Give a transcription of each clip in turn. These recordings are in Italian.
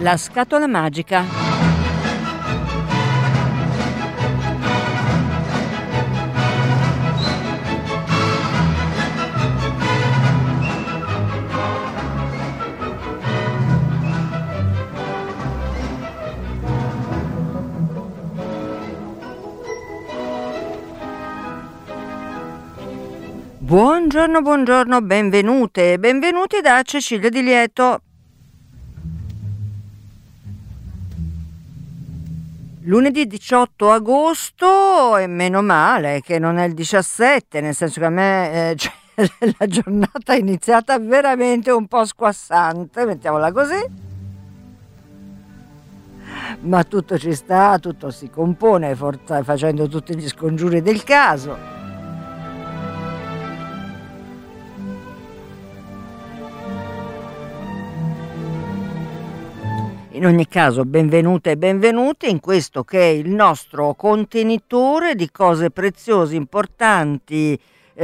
La scatola magica. Buongiorno, benvenute e benvenuti da Cecilia Di Lieto. Lunedì 18 agosto e meno male che non è il 17, nel senso che a me la giornata è iniziata veramente un po' squassante, mettiamola così. Ma tutto ci sta, tutto si compone, forza facendo tutti gli scongiuri del caso. In ogni caso, benvenute e benvenuti in questo che è il nostro contenitore di cose preziose, importanti,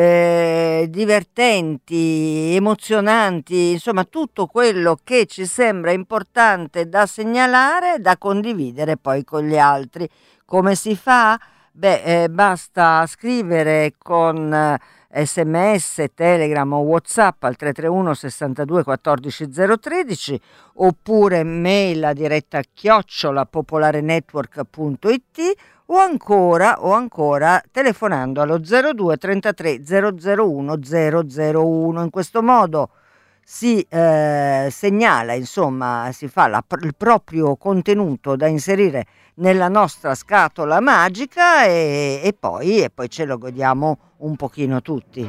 divertenti, emozionanti, insomma tutto quello che ci sembra importante da segnalare, da condividere poi con gli altri. Come si fa? Basta scrivere con SMS, Telegram o WhatsApp al 331 62 14 013 oppure mail a diretta @popolarenetwork.it o ancora telefonando allo 02 33 001 001. In questo modo si segnala, insomma, si fa il proprio contenuto da inserire nella nostra scatola magica e poi ce lo godiamo un pochino tutti.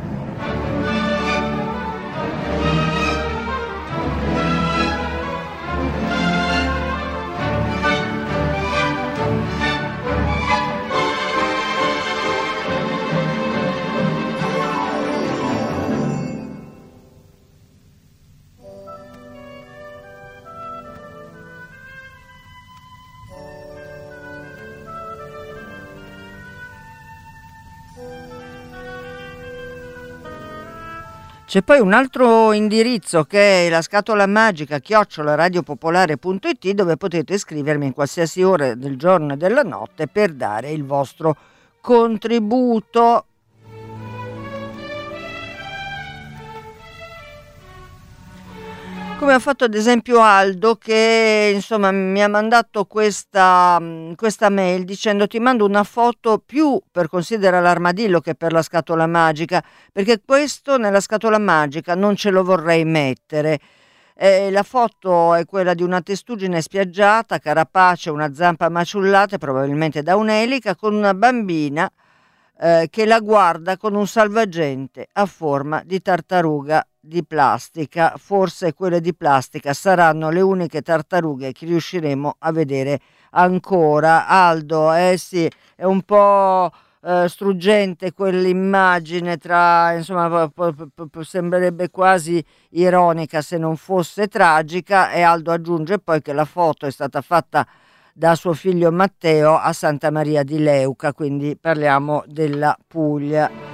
C'è poi un altro indirizzo che è la scatola magica @radiopopolare.it, dove potete scrivermi in qualsiasi ora del giorno e della notte per dare il vostro contributo. Come ha fatto ad esempio Aldo, che insomma mi ha mandato questa mail dicendo: ti mando una foto più per considerare l'armadillo che per la scatola magica, perché questo nella scatola magica non ce lo vorrei mettere. La foto è quella di una testuggine spiaggiata, carapace, una zampa maciullata, probabilmente da un'elica, con una bambina che la guarda con un salvagente a forma di tartaruga di plastica. Forse quelle di plastica saranno le uniche tartarughe che riusciremo a vedere ancora. Aldo, sì, è un po' struggente quell'immagine, insomma sembrerebbe quasi ironica se non fosse tragica, e Aldo aggiunge poi che la foto è stata fatta da suo figlio Matteo a Santa Maria di Leuca, quindi parliamo della Puglia.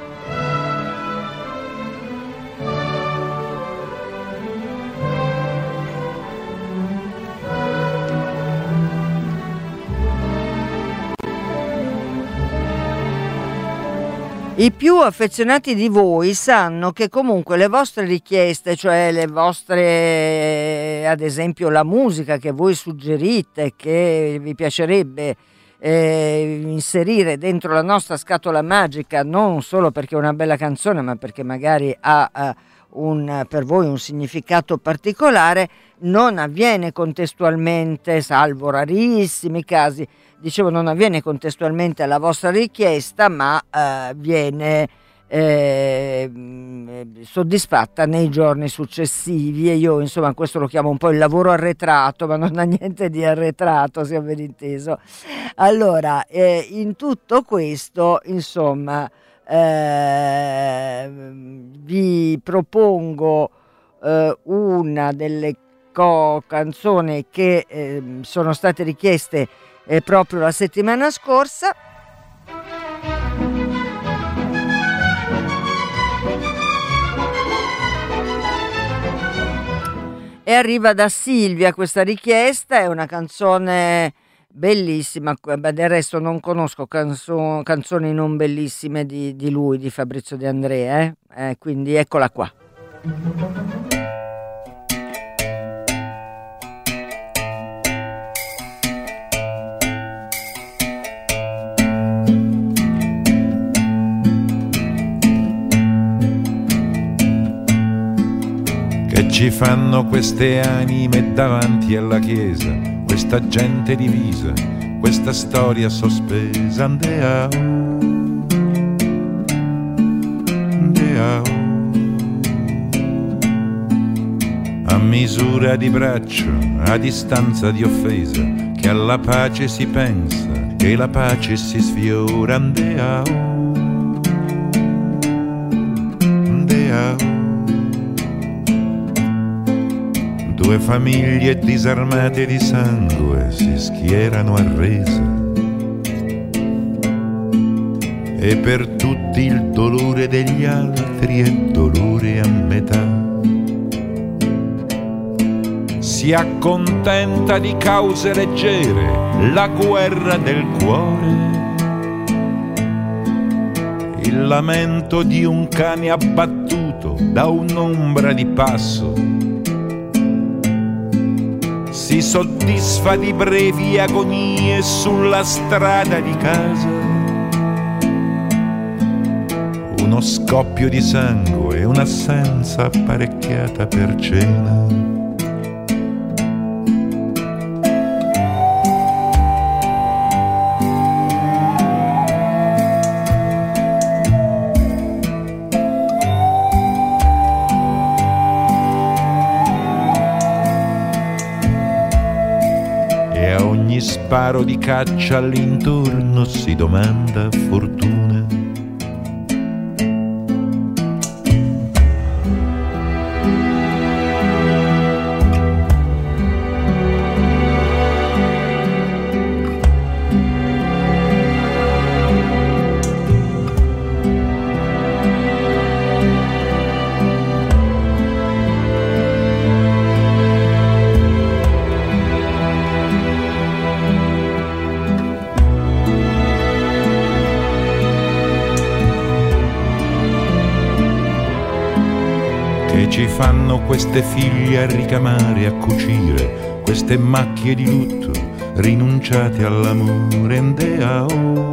I più affezionati di voi sanno che comunque le vostre richieste, cioè le vostre, ad esempio la musica che voi suggerite, che vi piacerebbe inserire dentro la nostra scatola magica, non solo perché è una bella canzone, ma perché magari ha per voi un significato particolare, non avviene contestualmente, salvo rarissimi casi. Dicevo, non avviene contestualmente alla vostra richiesta, ma viene soddisfatta nei giorni successivi, e io insomma questo lo chiamo un po' il lavoro arretrato, ma non ha niente di arretrato, sia ben inteso. Allora, in tutto questo, insomma, vi propongo una delle canzoni che sono state richieste proprio la settimana scorsa. E arriva da Silvia questa richiesta, è una canzone bellissima. Beh, del resto non conosco canzoni non bellissime di lui, di Fabrizio De André, quindi eccola qua. Che ci fanno queste anime davanti alla chiesa, questa gente divisa, questa storia sospesa. Andeao, andeao, a misura di braccio, a distanza di offesa, che alla pace si pensa, che la pace si sfiora. Andeao, andeao. Due famiglie disarmate di sangue si schierano a resa, e per tutti il dolore degli altri è dolore a metà. Si accontenta di cause leggere la guerra del cuore, il lamento di un cane abbattuto da un'ombra di passo. Si soddisfa di brevi agonie sulla strada di casa. Uno scoppio di sangue e un'assenza apparecchiata per cena. Sparo di caccia all'intorno si domanda fortuna. Ci fanno queste figlie a ricamare, a cucire, queste macchie di lutto rinunciate all'amore. Ndeao,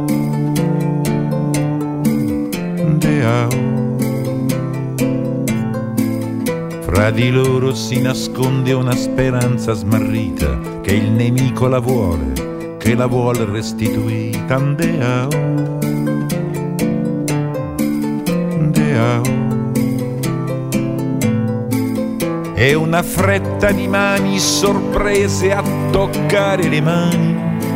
ndeao. Fra di loro si nasconde una speranza smarrita, che il nemico la vuole, che la vuole restituita. Ndeao, ndeao. E una fretta di mani sorprese a toccare le mani,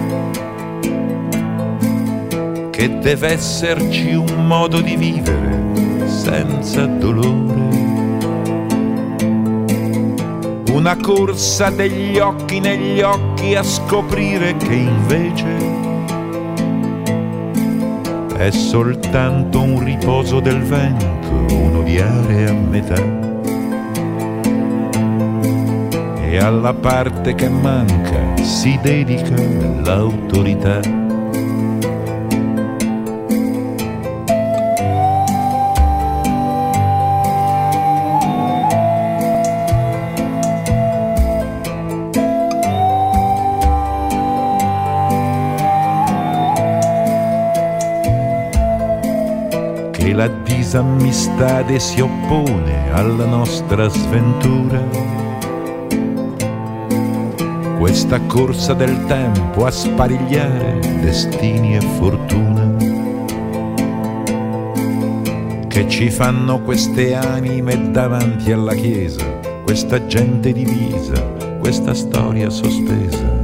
che deve esserci un modo di vivere senza dolore. Una corsa degli occhi negli occhi a scoprire che invece è soltanto un riposo del vento, un odiare a metà. E alla parte che manca si dedica l'autorità. Che la disammistade si oppone alla nostra sventura. Questa corsa del tempo a sparigliare destini e fortuna, che ci fanno queste anime davanti alla chiesa, questa gente divisa, questa storia sospesa.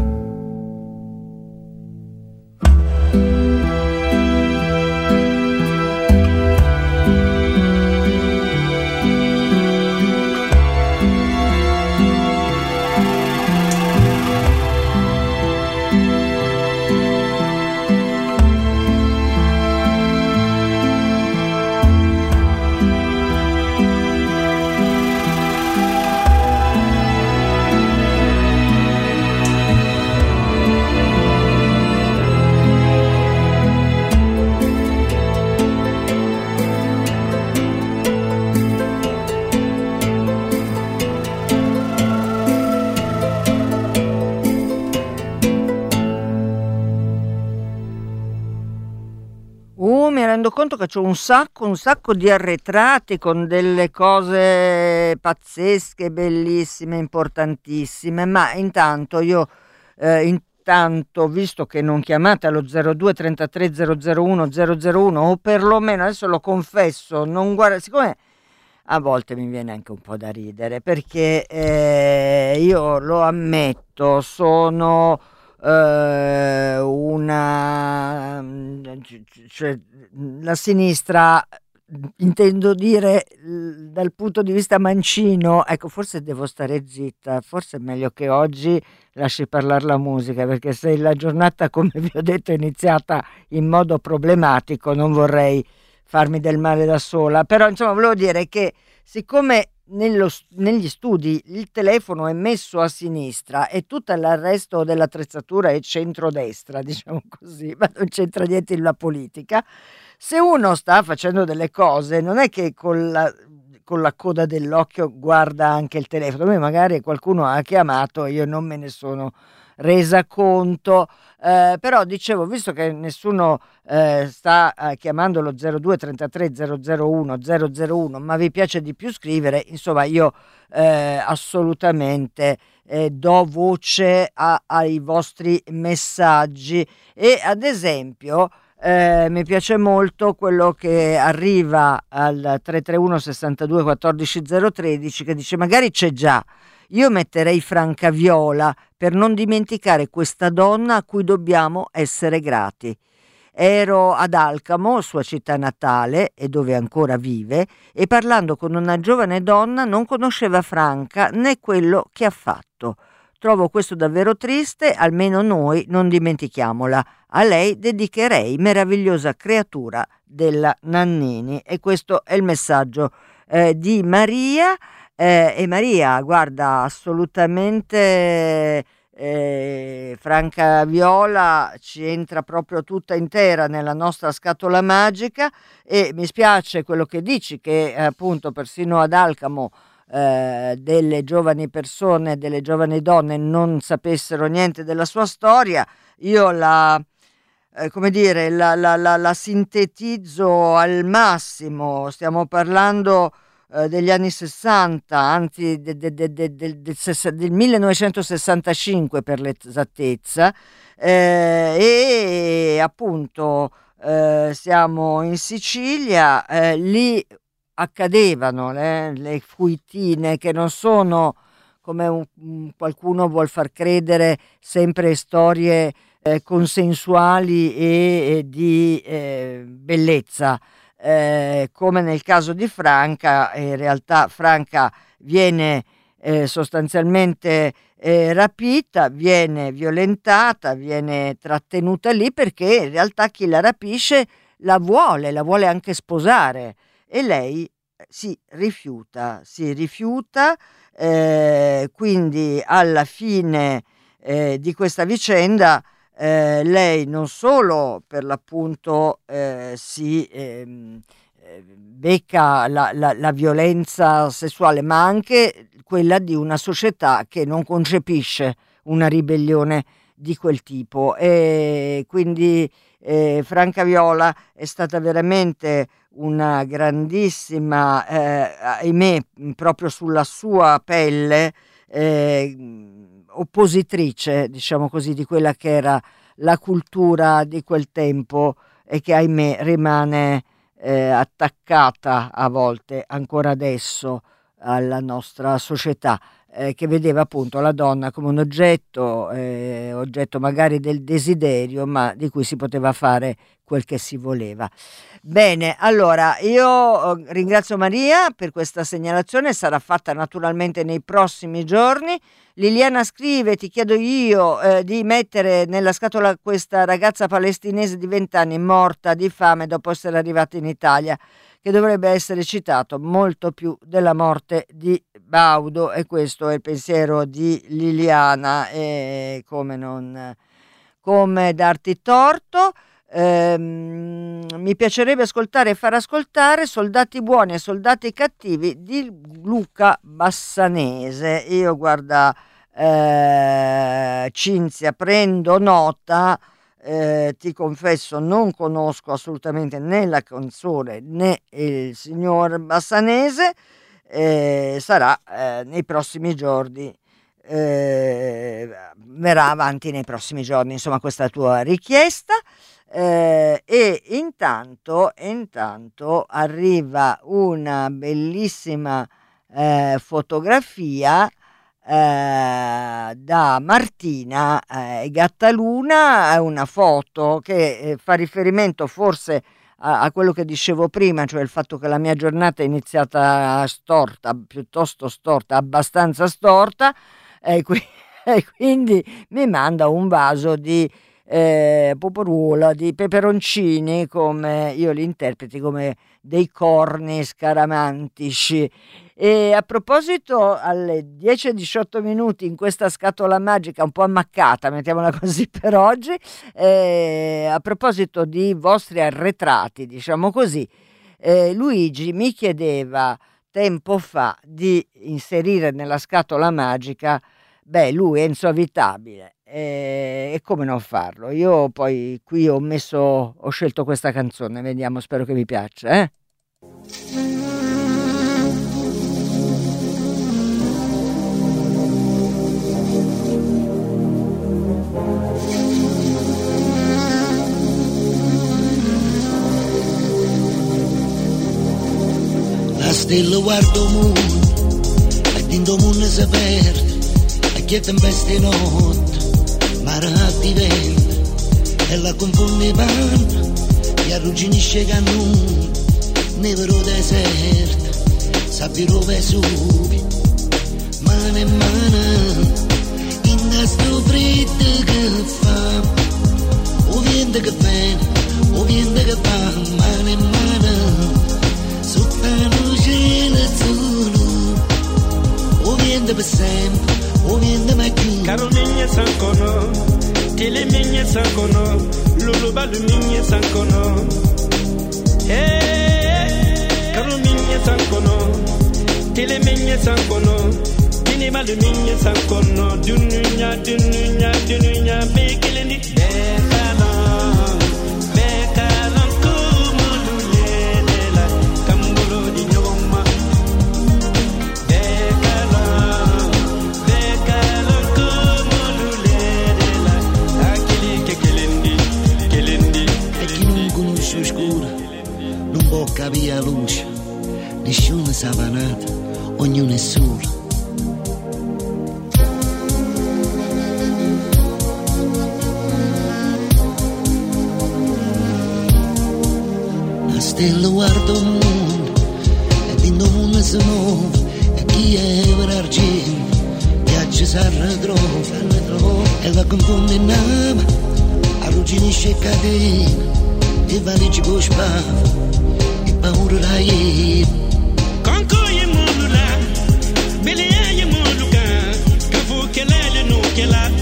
rendo conto che c'ho un sacco di arretrati con delle cose pazzesche, bellissime, importantissime, ma intanto io, visto che non chiamate allo 02 33 001 001, o perlomeno, adesso lo confesso, non guarda, siccome a volte mi viene anche un po' da ridere, perché io lo ammetto, sono cioè, la sinistra, intendo dire dal punto di vista mancino, ecco, forse devo stare zitta, forse è meglio che oggi lasci parlare la musica, perché se la giornata, come vi ho detto, è iniziata in modo problematico, non vorrei farmi del male da sola. Però insomma volevo dire che siccome negli studi il telefono è messo a sinistra e tutto l'arresto dell'attrezzatura è centrodestra, diciamo così, ma non c'entra niente la politica, se uno sta facendo delle cose non è che con la coda dell'occhio guarda anche il telefono. A me magari qualcuno ha chiamato e io non me ne sono resa conto, però dicevo, visto che nessuno sta chiamando lo 02 33 001 001, ma vi piace di più scrivere, insomma io assolutamente do voce ai vostri messaggi. E ad esempio mi piace molto quello che arriva al 331 62 14 013, che dice: magari c'è già, io metterei Franca Viola per non dimenticare questa donna a cui dobbiamo essere grati. Ero ad Alcamo, sua città natale e dove ancora vive, e parlando con una giovane donna non conosceva Franca né quello che ha fatto. Trovo questo davvero triste, almeno noi non dimentichiamola. A lei dedicherei Meravigliosa creatura della Nannini. E questo è il messaggio di Maria. E Maria, guarda, assolutamente Franca Viola ci entra proprio tutta intera nella nostra scatola magica, e mi spiace quello che dici, che appunto persino ad Alcamo delle giovani persone, delle giovani donne non sapessero niente della sua storia. Io come dire, la sintetizzo al massimo. Stiamo parlando degli anni 60, anzi del 1965 per l'esattezza, e appunto siamo in Sicilia, lì accadevano le fuitine, che non sono, come qualcuno vuol far credere, sempre storie consensuali e di bellezza. Come nel caso di Franca, in realtà Franca viene sostanzialmente rapita, viene violentata, viene trattenuta lì perché in realtà chi la rapisce la vuole anche sposare, e lei si rifiuta, quindi alla fine di questa vicenda lei non solo per l'appunto si becca la violenza sessuale, ma anche quella di una società che non concepisce una ribellione di quel tipo. E quindi Franca Viola è stata veramente una grandissima, ahimè, proprio sulla sua pelle, oppositrice, diciamo così, di quella che era la cultura di quel tempo, e che ahimè rimane attaccata a volte ancora adesso alla nostra società, che vedeva appunto la donna come un oggetto magari del desiderio, ma di cui si poteva fare quel che si voleva. Bene, allora io ringrazio Maria per questa segnalazione, sarà fatta naturalmente nei prossimi giorni. Liliana scrive: ti chiedo io di mettere nella scatola questa ragazza palestinese di 20 anni morta di fame dopo essere arrivata in Italia, che dovrebbe essere citato molto più della morte di Baudo. E questo è il pensiero di Liliana, e come darti torto. Mi piacerebbe ascoltare e far ascoltare Soldati buoni e soldati cattivi di Luca Bassanese. Io, guarda, Cinzia, prendo nota ti confesso non conosco assolutamente né la canzone né il signor Bassanese, sarà nei prossimi giorni, verrà avanti nei prossimi giorni, insomma, questa tua richiesta. E intanto arriva una bellissima fotografia da Martina Gattaluna, è una foto che fa riferimento forse a quello che dicevo prima, cioè il fatto che la mia giornata è iniziata storta, piuttosto storta, abbastanza storta, e quindi mi manda un vaso di poporuola, di peperoncini, come io li interpreti come dei corni scaramantici. E a proposito, alle 10:18 minuti in questa scatola magica un po' ammaccata, mettiamola così per oggi, a proposito di vostri arretrati, diciamo così, Luigi mi chiedeva tempo fa di inserire nella scatola magica, lui è Enzo-Avitabile, e come non farlo? Io poi qui ho scelto questa canzone, vediamo, spero che vi piaccia, La stella guarda il mondo e dentro il mondo si perde, e che tempesta notte mare diventa e la confonde panna e arrugginisce cannone nevero deserto sabbia Vesuvi mano in mano in sto freddo che fa o vento che viene o vento che va mano in mano sotto il cielo azzurro o vento per sempre o vento mai più caro migna sancono tele migna sancono lulu balu migna sancono caro migna sancono tele migna sancono tini balu migna sancono dunya bekelendi bekala kumululela kambulo di nyoma non può capire la luce, nessuno è savanato, ognuno è solo. La stella guarda il mondo, e dentro il mondo si muove, e chi è per argento, viaggia si ritrova, e la confonde in ama, arrugginisce catena. E valici con spava e paura da ieri Conco ye mulula Belia ye muluka Kafu kelele no kela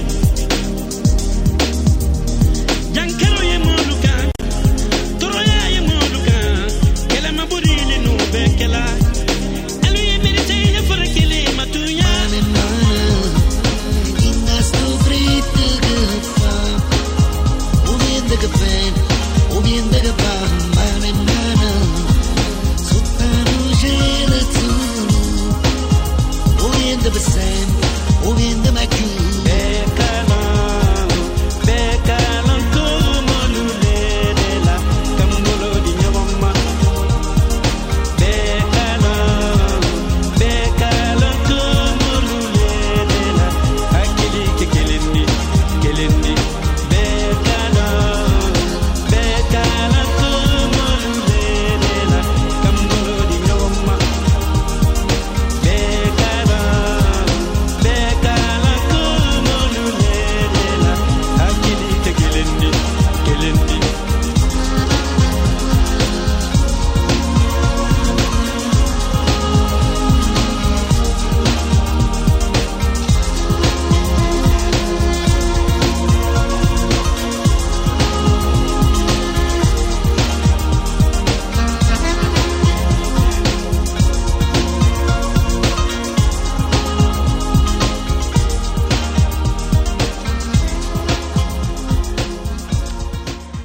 Jankero ye muluka Toroya ye muluka Kela maburile no bekela Elu ye merite ye fara kele matuya Mane mane Inna sto fritto che fa o vento che viene o vento che va mano in mano sotto il cielo azzurro o vento per sempre o vento mai più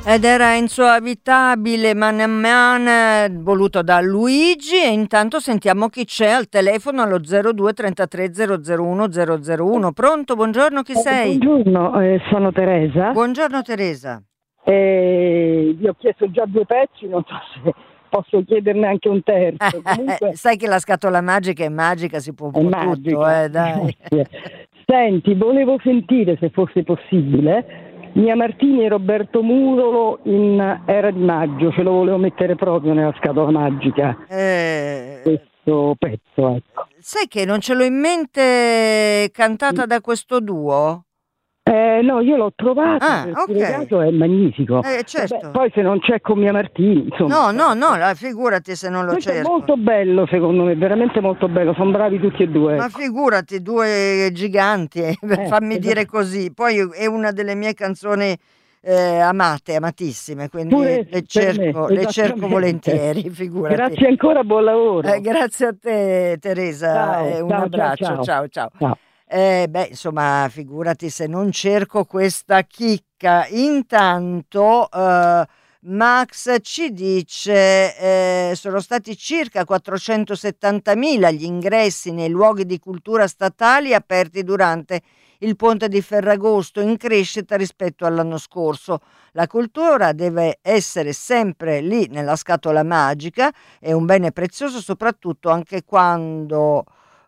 Ed era Enzo Abitabile, Man Man, voluto da Luigi. E intanto sentiamo chi c'è al telefono allo 02 33 001 001. Pronto? Buongiorno, chi sei? Buongiorno, sono Teresa. Buongiorno Teresa. Vi ho chiesto già 2 pezzi, non so se posso chiederne anche un terzo. Comunque, sai che la scatola magica è magica, si può un po' tutto, dai. Senti, volevo sentire, se fosse possibile, Mia Martini e Roberto Murolo in Era di maggio, ce lo volevo mettere proprio nella scatola magica, questo pezzo, ecco. Sai che non ce l'ho in mente cantata da questo duo? No, io l'ho trovato, per caso è magnifico. Certo. Vabbè, poi se non c'è con Mia Martini, insomma. No, figurati se non lo cerco. È molto bello, secondo me, veramente molto bello, sono bravi tutti e due. Ma figurati, 2 giganti, fammi dire così. Poi è una delle mie canzoni amatissime, quindi le cerco volentieri, figurati. Grazie ancora, buon lavoro. Grazie a te Teresa, un abbraccio, ciao. Insomma, figurati se non cerco questa chicca. Intanto Max ci dice sono stati circa 470.000 gli ingressi nei luoghi di cultura statali aperti durante il ponte di Ferragosto, in crescita rispetto all'anno scorso. La cultura deve essere sempre lì nella scatola magica, è un bene prezioso soprattutto anche quando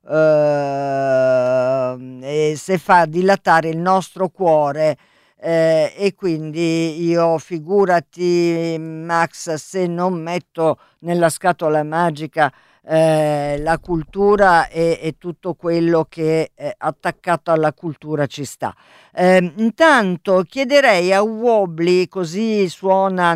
se fa dilatare il nostro cuore, e quindi io, figurati Max, se non metto nella scatola magica la cultura e tutto quello che è attaccato alla cultura ci sta. Intanto chiederei a Wobbly, così suona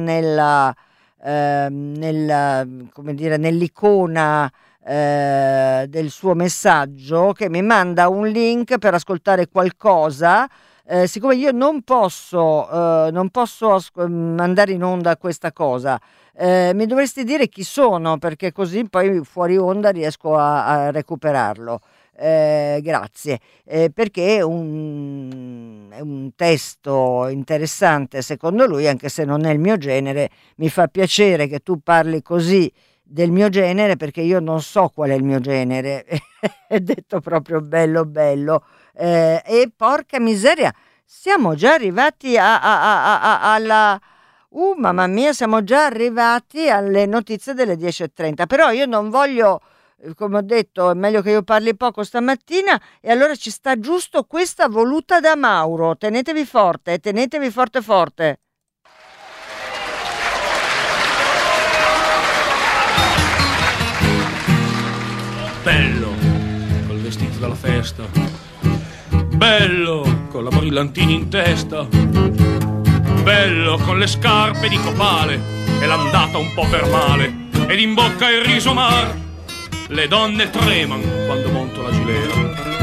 nell'icona del suo messaggio, che mi manda un link per ascoltare qualcosa. Siccome io non posso mandare in onda questa cosa, mi dovresti dire chi sono, perché così poi fuori onda riesco a recuperarlo. Grazie, perché è un testo interessante secondo lui, anche se non è il mio genere. Mi fa piacere che tu parli così del mio genere, perché io non so qual è il mio genere. È detto proprio bello. E porca miseria, siamo già arrivati alla mamma mia, siamo già arrivati alle notizie delle 10:30. Però io non voglio, come ho detto, è meglio che io parli poco stamattina, e allora ci sta giusto questa voluta da Mauro. Tenetevi forte. Bello col vestito della festa, bello con la brillantina in testa, bello con le scarpe di copale e l'andata un po' per male, ed in bocca il riso mar. Le donne tremano quando monto la gilera,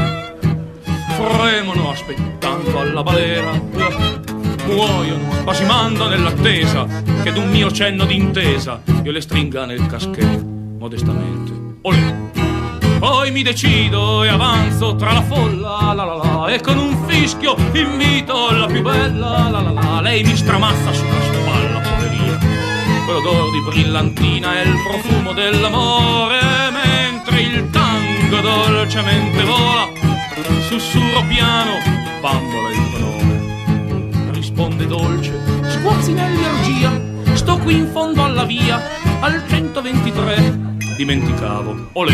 fremono aspettando alla balera, muoiono spasimando nell'attesa che d'un mio cenno d'intesa io le stringa nel caschetto modestamente. Olè. Poi mi decido e avanzo tra la folla, e con un fischio invito la più bella, lei mi stramazza sulla spalla, poverina. Quell'odore di brillantina è il profumo dell'amore, mentre il tango dolcemente vola. Sussurro piano, bambola il tuo nome. Risponde dolce, sguazzi nell'ergia. Sto qui in fondo alla via, al 123. Dimenticavo, olè.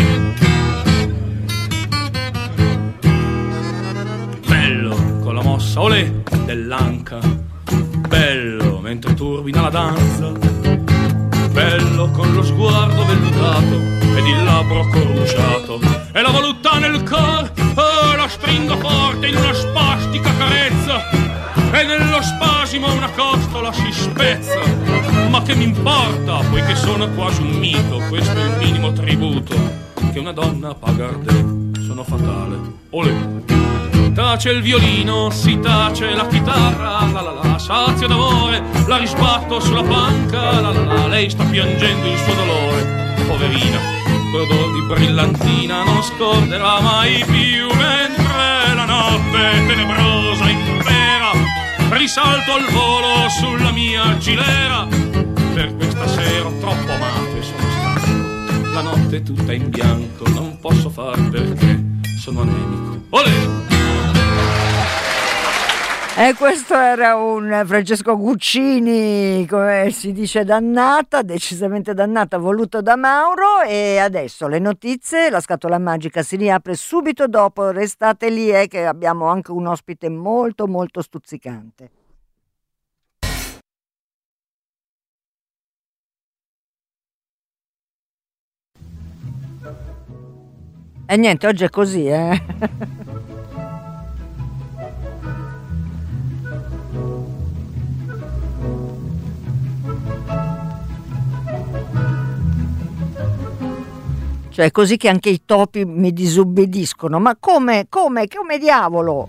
Con la mossa, olè, dell'anca, bello mentre turbina la danza, bello con lo sguardo vellutato ed il labbro corrucciato, e la voluttà nel cor, la stringo forte in una spastica carezza, e nello spasimo una costola si spezza. Ma che mi importa, poiché sono quasi un mito, questo è il minimo tributo che una donna paga ardente. Sono fatale, olè. Tace il violino, si tace la chitarra, sazio d'amore, la risbatto sulla panca, lei sta piangendo il suo dolore, poverina, quell'odor di brillantina non scorderà mai più, mentre la notte tenebrosa impera, risalto al volo sulla mia gilera. Per questa sera ho troppo amato e sono stanco, la notte è tutta in bianco, non posso far perché sono anemico. Olè! E questo era un Francesco Guccini, come si dice, dannata, decisamente dannata, voluto da Mauro. E adesso le notizie, la scatola magica si riapre subito dopo, restate lì che abbiamo anche un ospite molto molto stuzzicante. E niente, oggi è così, Cioè, così che anche i topi mi disobbediscono. Ma come diavolo?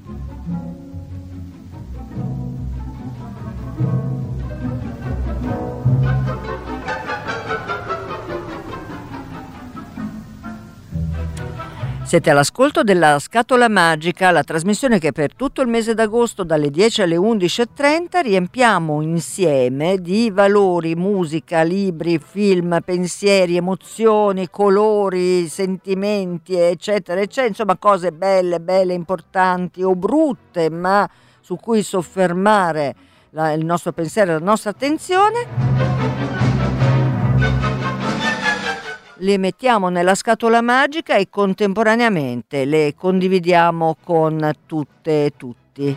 Siete all'ascolto della Scatola Magica, la trasmissione che per tutto il mese d'agosto dalle 10 alle 11:30 riempiamo insieme di valori, musica, libri, film, pensieri, emozioni, colori, sentimenti, eccetera, eccetera, insomma cose belle, importanti o brutte, ma su cui soffermare il nostro pensiero e la nostra attenzione. Le mettiamo nella scatola magica e contemporaneamente le condividiamo con tutte e tutti.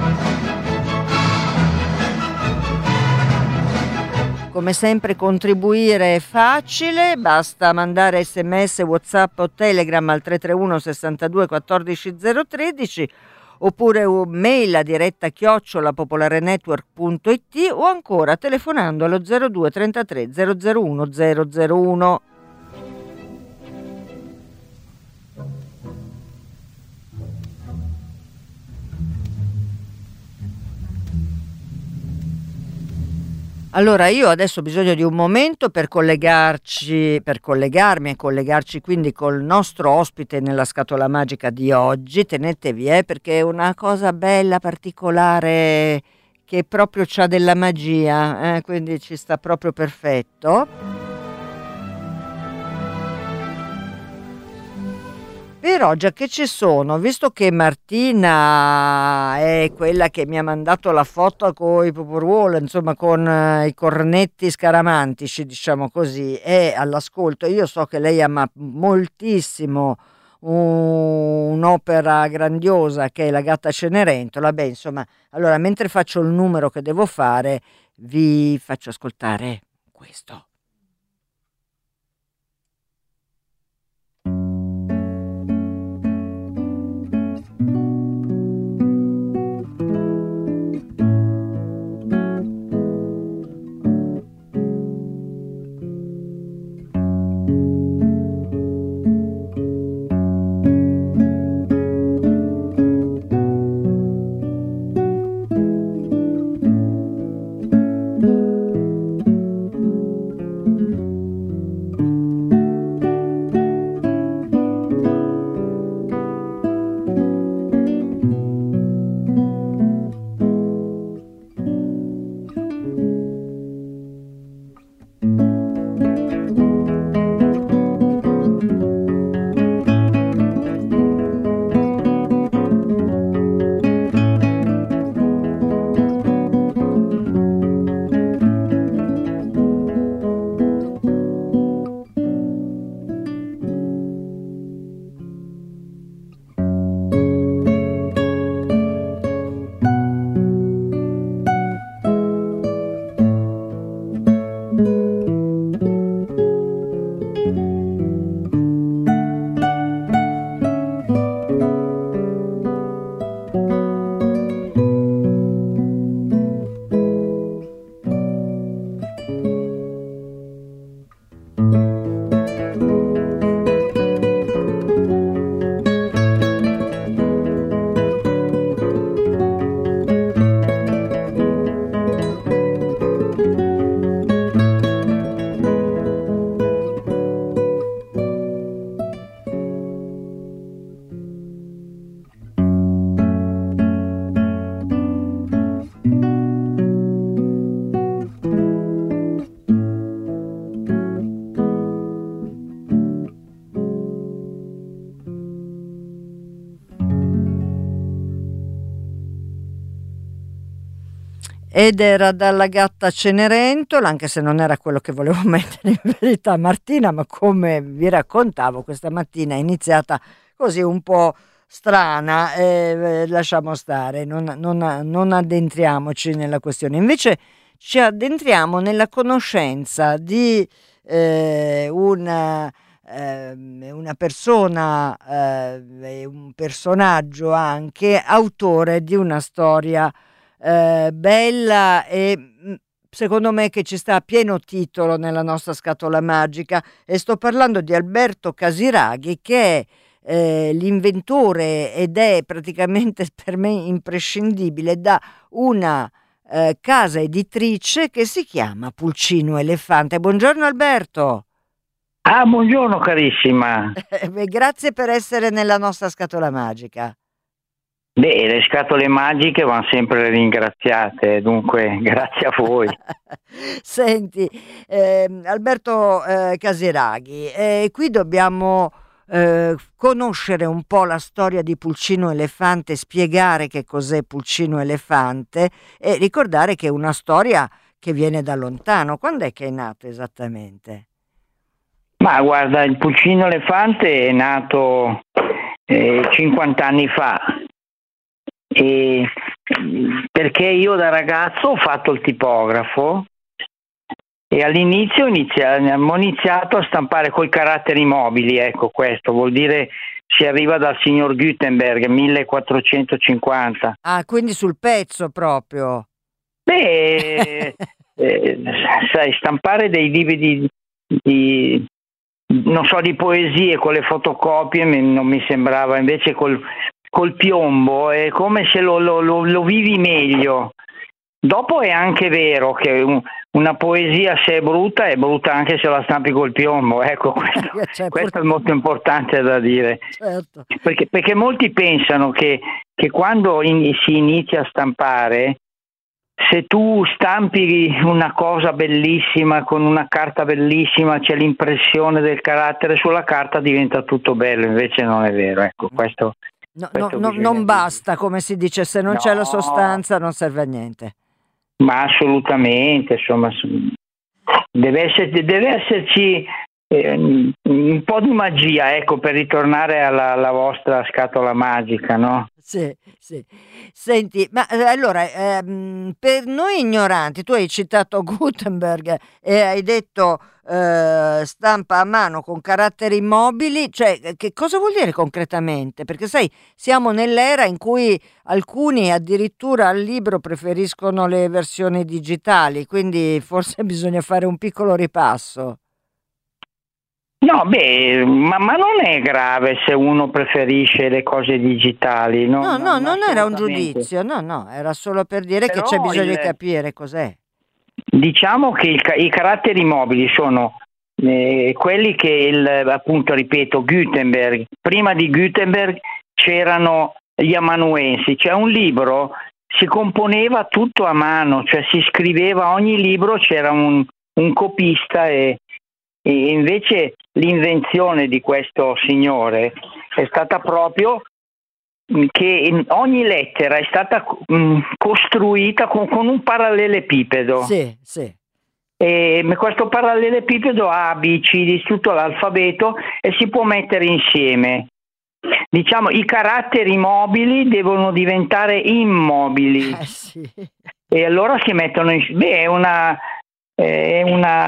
Come sempre contribuire è facile, basta mandare SMS, WhatsApp o Telegram al 331 62 14 013 oppure mail a diretta @popolarenetwork.it o ancora telefonando allo 02 33 001 001. Allora, io adesso ho bisogno di un momento per collegarmi e collegarci quindi col nostro ospite nella scatola magica di oggi. Tenetevi, perché è una cosa bella, particolare, che proprio c'ha della magia, quindi ci sta proprio perfetto. Però già che ci sono, visto che Martina è quella che mi ha mandato la foto con i Poporwall, insomma con i cornetti scaramantici, diciamo così, è all'ascolto, io so che lei ama moltissimo un'opera grandiosa che è La gatta Cenerentola. Beh, insomma, allora mentre faccio il numero che devo fare, vi faccio ascoltare questo. Ed era dalla Gatta Cenerentola, anche se non era quello che volevo mettere in verità, Martina, ma come vi raccontavo, questa mattina è iniziata così un po' strana, lasciamo stare, non addentriamoci nella questione. Invece ci addentriamo nella conoscenza di una persona, un personaggio anche, autore di una storia bella e secondo me che ci sta a pieno titolo nella nostra scatola magica, e sto parlando di Alberto Casiraghi, che è l'inventore ed è praticamente per me imprescindibile da una casa editrice che si chiama Pulcino Elefante. Buongiorno Alberto. Buongiorno carissima. Grazie per essere nella nostra scatola magica. Le scatole magiche vanno sempre ringraziate, dunque grazie a voi. Senti, Alberto Casiraghi, qui dobbiamo conoscere un po' la storia di Pulcino Elefante, spiegare che cos'è Pulcino Elefante e ricordare che è una storia che viene da lontano. Quando è che è nato esattamente? Ma guarda, il Pulcino Elefante è nato 50 anni fa. Perché io da ragazzo ho fatto il tipografo e all'inizio abbiamo iniziato a stampare coi caratteri mobili, ecco, questo vuol dire si arriva dal signor Gutenberg 1450. Quindi sul pezzo proprio. Sai, stampare dei libri di non so, di poesie con le fotocopie non mi sembrava, invece col piombo è come se lo vivi meglio. Dopo è anche vero che una poesia, se è brutta anche se la stampi col piombo, ecco, questo è molto importante da dire. Certo. Perché molti pensano che quando si inizia a stampare, se tu stampi una cosa bellissima con una carta bellissima, c'è l'impressione del carattere sulla carta, diventa tutto bello, invece non è vero, ecco, questo non basta, come si dice, se non c'è la sostanza non serve a niente. Ma assolutamente, insomma, deve esserci un po' di magia, ecco, per ritornare alla vostra scatola magica, no? Sì. Senti, ma allora, per noi ignoranti, tu hai citato Gutenberg e hai detto stampa a mano con caratteri mobili, cioè che cosa vuol dire concretamente? Perché sai, siamo nell'era in cui alcuni addirittura al libro preferiscono le versioni digitali, quindi forse bisogna fare un piccolo ripasso. No, ma non è grave se uno preferisce le cose digitali. No, non era un giudizio, no, era solo per dire che c'è bisogno di capire cos'è. Diciamo che i caratteri mobili sono quelli che, appunto, ripeto, Gutenberg. Prima di Gutenberg c'erano gli amanuensi, cioè un libro si componeva tutto a mano, cioè si scriveva ogni libro, c'era un copista e invece l'invenzione di questo signore è stata proprio che ogni lettera è stata costruita con un parallelepipedo. Sì. E questo parallelepipedo ha A, B, C di tutto l'alfabeto e si può mettere insieme. Diciamo, i caratteri mobili devono diventare immobili. Sì. E allora si mettono insieme. È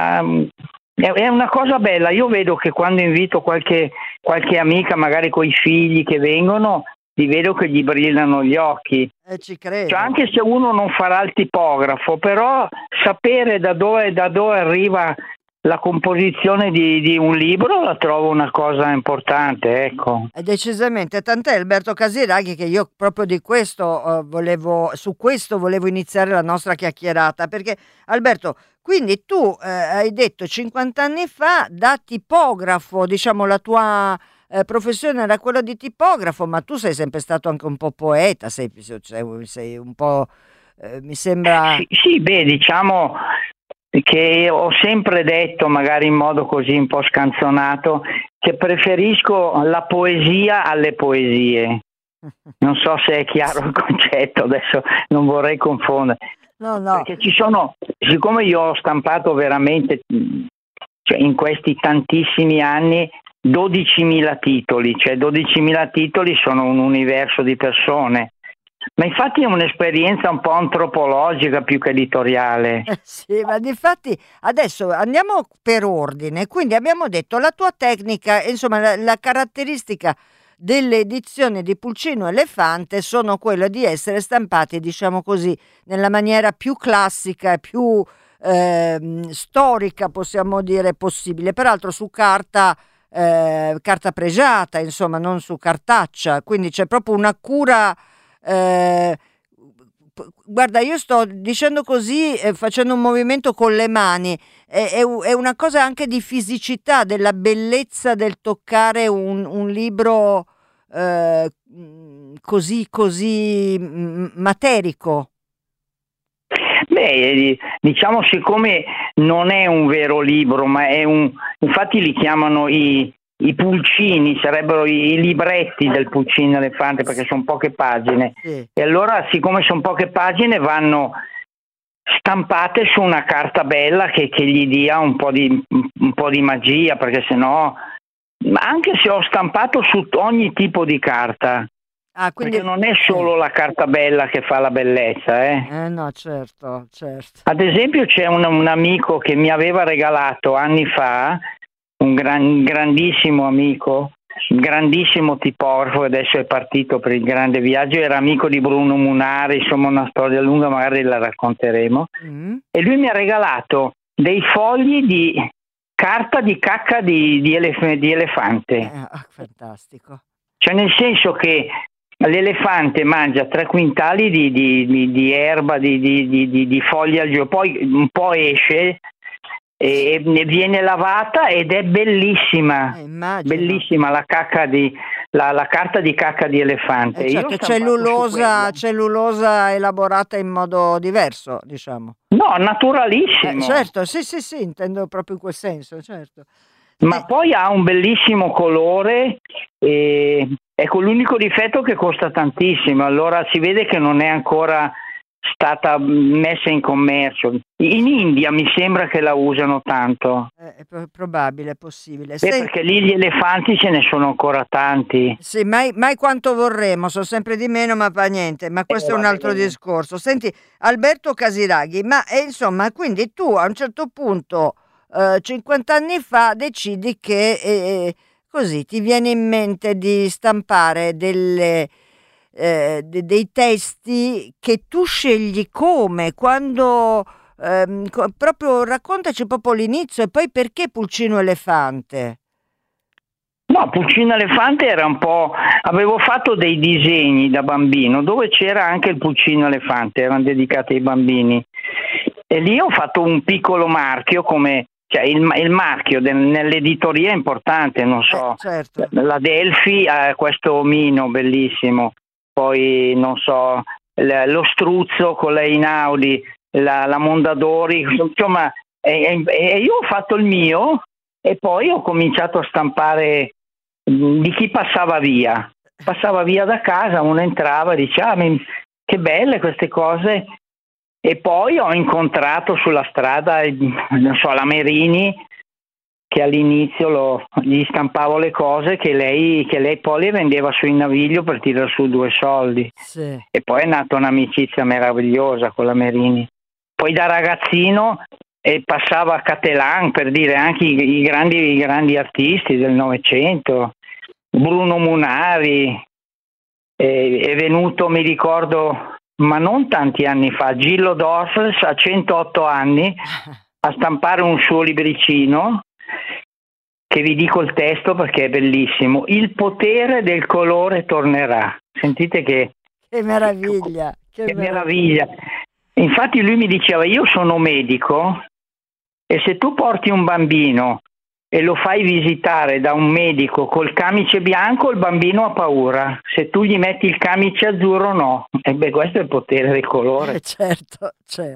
una cosa bella. Io vedo che quando invito qualche amica, magari coi figli che vengono, li vedo che gli brillano gli occhi. Ci credo. Cioè, anche se uno non farà il tipografo, però sapere da dove arriva la composizione di un libro la trovo una cosa importante, ecco. Decisamente, tant'è Alberto Casiraghi che io proprio di questo su questo volevo iniziare la nostra chiacchierata, perché Alberto, quindi tu hai detto 50 anni fa da tipografo, diciamo la tua professione era quella di tipografo, ma tu sei sempre stato anche un po' poeta, sei un po', mi sembra... Sì, diciamo che ho sempre detto, magari in modo così un po' scanzonato, che preferisco la poesia alle poesie. Non so se è chiaro il concetto, adesso non vorrei confondere. No. Perché siccome io ho stampato veramente, cioè in questi tantissimi anni, 12.000 titoli, cioè 12.000 titoli sono un universo di persone. Ma infatti è un'esperienza un po' antropologica più che editoriale. Sì, ma difatti adesso andiamo per ordine. Quindi abbiamo detto la tua tecnica, insomma, la caratteristica delle edizioni di Pulcino Elefante sono quelle di essere stampati, diciamo così, nella maniera più classica e più storica, possiamo dire, possibile. Peraltro su carta pregiata, insomma, non su cartaccia. Quindi c'è proprio una cura. Guarda, io sto dicendo così, facendo un movimento con le mani, è una cosa anche di fisicità, della bellezza del toccare un libro così materico. Beh, diciamo, siccome non è un vero libro, ma infatti li chiamano i pulcini, sarebbero i libretti del Pulcino Elefante, perché sono poche pagine. Sì. E allora, siccome sono poche pagine, vanno stampate su una carta bella che gli dia un po' di magia, perché sennò, anche se ho stampato su ogni tipo di carta, quindi perché non è solo la carta bella che fa la bellezza. No, certo. Ad esempio c'è un amico che mi aveva regalato anni fa, un grandissimo amico, un grandissimo tipografo, adesso è partito per il grande viaggio, era amico di Bruno Munari, insomma una storia lunga, magari la racconteremo. E lui mi ha regalato dei fogli di carta di cacca di elefante. Fantastico. Cioè, nel senso che l'elefante mangia 3 quintali di erba, di foglie al giorno, poi un po' esce e viene lavata ed è bellissima, bellissima la carta di cacca di elefante. Certo, cellulosa elaborata in modo diverso, diciamo. No, naturalissimo. Certo, sì, intendo proprio in quel senso, certo. Ma poi ha un bellissimo colore, ecco, l'unico difetto che costa tantissimo, allora si vede che non è ancora stata messa in commercio. In India mi sembra che la usano tanto. È probabile, è possibile. Perché lì gli elefanti ce ne sono ancora tanti. Sì, mai quanto vorremmo, sono sempre di meno, ma fa niente. Ma questo è un altro discorso. Senti, Alberto Casiraghi, ma insomma, quindi tu a un certo punto, 50 anni fa, decidi che così ti viene in mente di stampare dei testi che tu scegli quando proprio raccontaci proprio l'inizio e poi perché Pulcino Elefante. No, Pulcino Elefante era un po', avevo fatto dei disegni da bambino dove c'era anche il Pulcino Elefante, erano dedicati ai bambini, e lì ho fatto un piccolo marchio, come cioè il marchio nell'editoria è importante, non so, certo. La Delphi ha questo omino bellissimo, poi non so, lo Struzzo con la Einaudi, la Mondadori, insomma, e io ho fatto il mio e poi ho cominciato a stampare di chi passava via da casa, uno entrava e diceva che belle queste cose, e poi ho incontrato sulla strada, non so, la Merini, che all'inizio gli stampavo le cose che lei poi le vendeva sui Naviglio per tirare su 2 soldi. Sì. E poi è nata un'amicizia meravigliosa con la Merini. Poi da ragazzino passava a Catelan, per dire, anche i grandi artisti del Novecento, Bruno Munari, è venuto, mi ricordo, ma non tanti anni fa, Gillo Dorfles a 108 anni a stampare un suo libricino, che vi dico il testo perché è bellissimo: il potere del colore tornerà. Sentite che meraviglia, che meraviglia. Infatti lui mi diceva: io sono medico e se tu porti un bambino e lo fai visitare da un medico col camice bianco, il bambino ha paura, se tu gli metti il camice azzurro no. E questo è il potere del colore. Certo.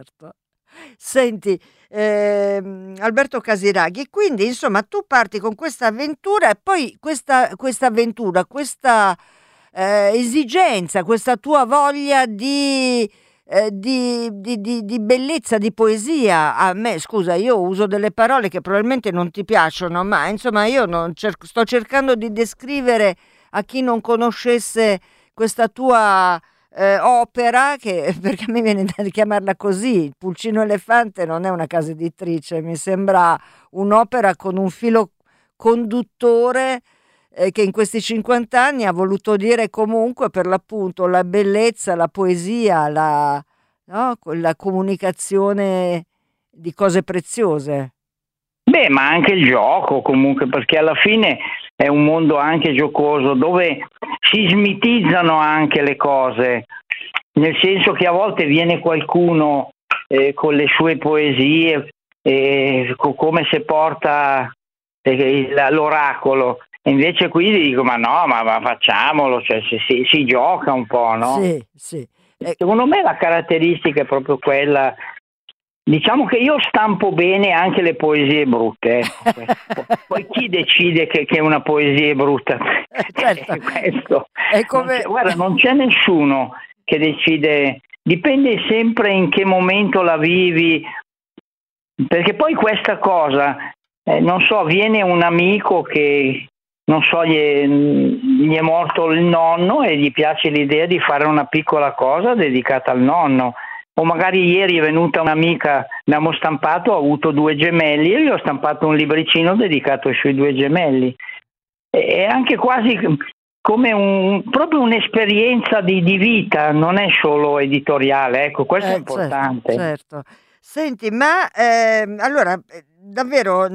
Senti, Alberto Casiraghi, quindi insomma tu parti con questa avventura e poi questa avventura, questa esigenza, questa tua voglia di di bellezza, di poesia. A me, scusa, io uso delle parole che probabilmente non ti piacciono, ma insomma io non sto cercando di descrivere a chi non conoscesse questa tua opera, che perché a me viene da chiamarla così. Il Pulcino Elefante non è una casa editrice, mi sembra un'opera con un filo conduttore che in questi 50 anni ha voluto dire comunque per l'appunto la bellezza, la poesia, la comunicazione di cose preziose. Beh, ma anche il gioco comunque, perché alla fine è un mondo anche giocoso dove si smitizzano anche le cose, nel senso che a volte viene qualcuno con le sue poesie come se porta l'oracolo. Invece qui dico, ma no, ma facciamolo, cioè si gioca un po', no? Sì. Secondo me la caratteristica è proprio quella. Diciamo che io stampo bene anche le poesie brutte. Poi chi decide che una poesia è brutta? Certo. Questo. Come... Guarda, non c'è nessuno che decide, dipende sempre in che momento la vivi, perché poi questa cosa, non so, viene un amico che, non so, gli è morto il nonno e gli piace l'idea di fare una piccola cosa dedicata al nonno. O magari ieri è venuta un'amica, abbiamo stampato, ha avuto 2 gemelli e io ho stampato un libricino dedicato ai suoi 2 gemelli. È anche quasi come proprio un'esperienza di vita, non è solo editoriale, ecco, questo è importante. Certo. Senti, ma allora, davvero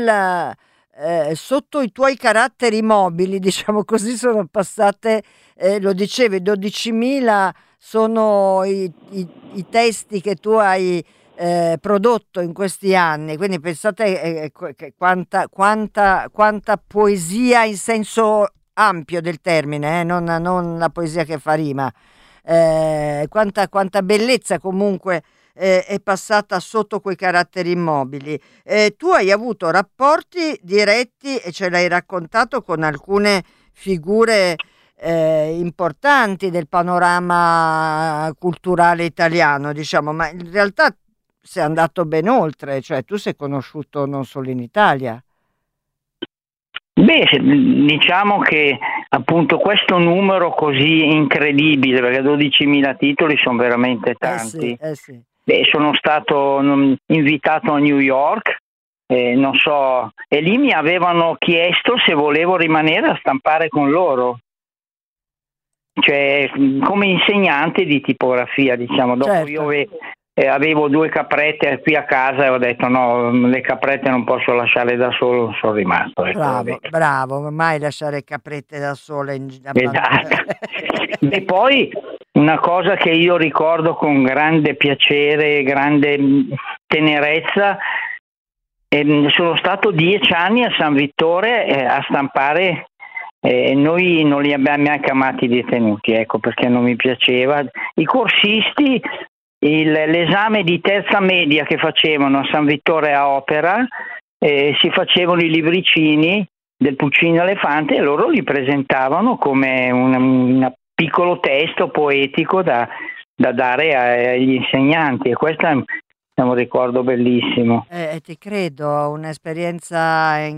sotto i tuoi caratteri mobili, diciamo così, sono passate, lo dicevi, 12.000 sono i testi che tu hai prodotto in questi anni, quindi pensate quanta poesia in senso ampio del termine, non la poesia che fa rima, quanta bellezza comunque è passata sotto quei caratteri immobili. Tu hai avuto rapporti diretti e ce l'hai raccontato con alcune figure importanti del panorama culturale italiano, diciamo, ma in realtà sei andato ben oltre, cioè tu sei conosciuto non solo in Italia. Beh, diciamo che appunto questo numero così incredibile, perché 12.000 titoli sono veramente tanti. Sì. Beh, sono stato invitato a New York, non so, e lì mi avevano chiesto se volevo rimanere a stampare con loro, cioè come insegnante di tipografia, diciamo. Dopo certo. Io avevo 2 caprette qui a casa e ho detto no, le caprette non posso lasciare da solo, sono rimasto. Bravo, mai lasciare caprette da sole. Esatto. E poi una cosa che io ricordo con grande piacere, grande tenerezza, sono stato 10 anni a San Vittore a stampare. Noi non li abbiamo neanche amati detenuti, ecco, perché non mi piaceva. I corsisti, l'esame di terza media che facevano a San Vittore a Opera, si facevano i libricini del Pulcino Elefante e loro li presentavano come un piccolo testo poetico da dare agli insegnanti, e questo è un ricordo bellissimo. Ti credo, un'esperienza in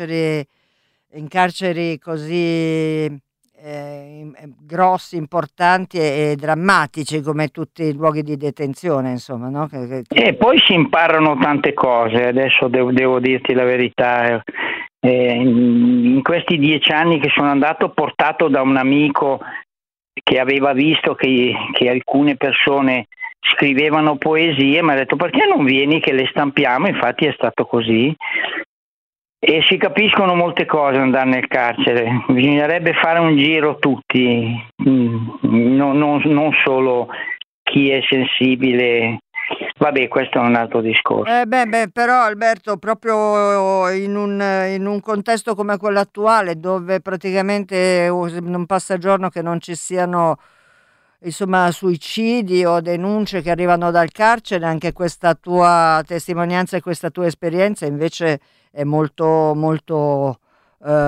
carceri così grossi, importanti e drammatici come tutti i luoghi di detenzione, insomma, no? E poi si imparano tante cose, adesso devo dirti la verità. In questi 10 anni che sono andato, portato da un amico che aveva visto che alcune persone scrivevano poesie, mi ha detto perché non vieni che le stampiamo, infatti è stato così. E si capiscono molte cose andare nel carcere, bisognerebbe fare un giro tutti, non solo chi è sensibile. Vabbè, questo è un altro discorso. Però Alberto, proprio in un contesto come quello attuale, dove praticamente non passa giorno che non ci siano, insomma, suicidi o denunce che arrivano dal carcere, anche questa tua testimonianza e questa tua esperienza invece è molto molto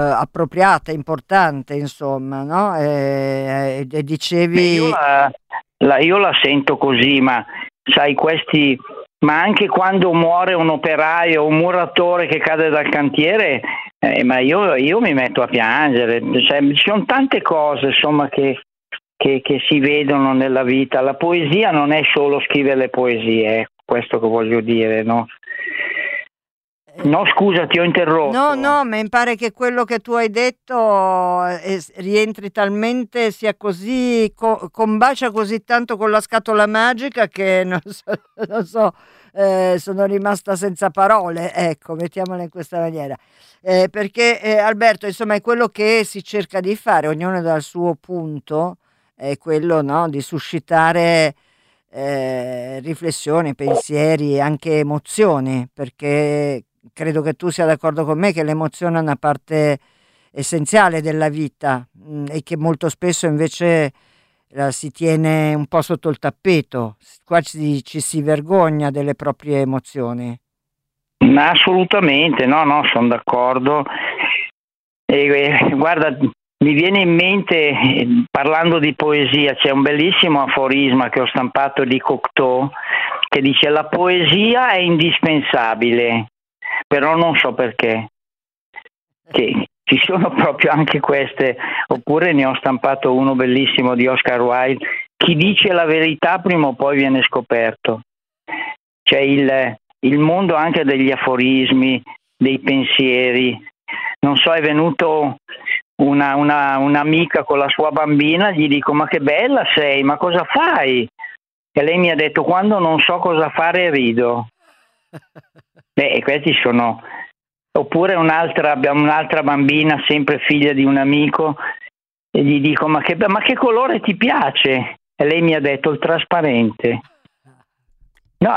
appropriata, importante, insomma, no? E dicevi... Io io la sento così, ma sai, ma anche quando muore un operaio, un muratore che cade dal cantiere, ma io mi metto a piangere. Cioè, ci sono tante cose, insomma, che si vedono nella vita. La poesia non è solo scrivere le poesie, è questo che voglio dire, no? No, scusa, ti ho interrotto. No, mi pare che quello che tu hai detto rientri talmente, sia così, combacia così tanto con la scatola magica che non so, sono rimasta senza parole, ecco, mettiamola in questa maniera. Perché Alberto, insomma, è quello che si cerca di fare, ognuno dal suo punto, è quello, no, di suscitare riflessioni, pensieri, anche emozioni, perché credo che tu sia d'accordo con me che l'emozione è una parte essenziale della vita e che molto spesso invece la si tiene un po' sotto il tappeto. Qua ci si vergogna delle proprie emozioni. Ma assolutamente, no, sono d'accordo. Guarda, mi viene in mente, parlando di poesia, c'è un bellissimo aforisma che ho stampato di Cocteau che dice: la poesia è indispensabile, però non so perché. Che ci sono proprio anche queste. Oppure ne ho stampato uno bellissimo di Oscar Wilde: chi dice la verità prima o poi viene scoperto. C'è il mondo anche degli aforismi, dei pensieri. Non so, è venuto un'amica con la sua bambina, gli dico: ma che bella sei, ma cosa fai? E lei mi ha detto: quando non so cosa fare rido. Questi sono. Oppure abbiamo un'altra bambina, sempre figlia di un amico, e gli dico: ma che colore ti piace? E lei mi ha detto: il trasparente. No,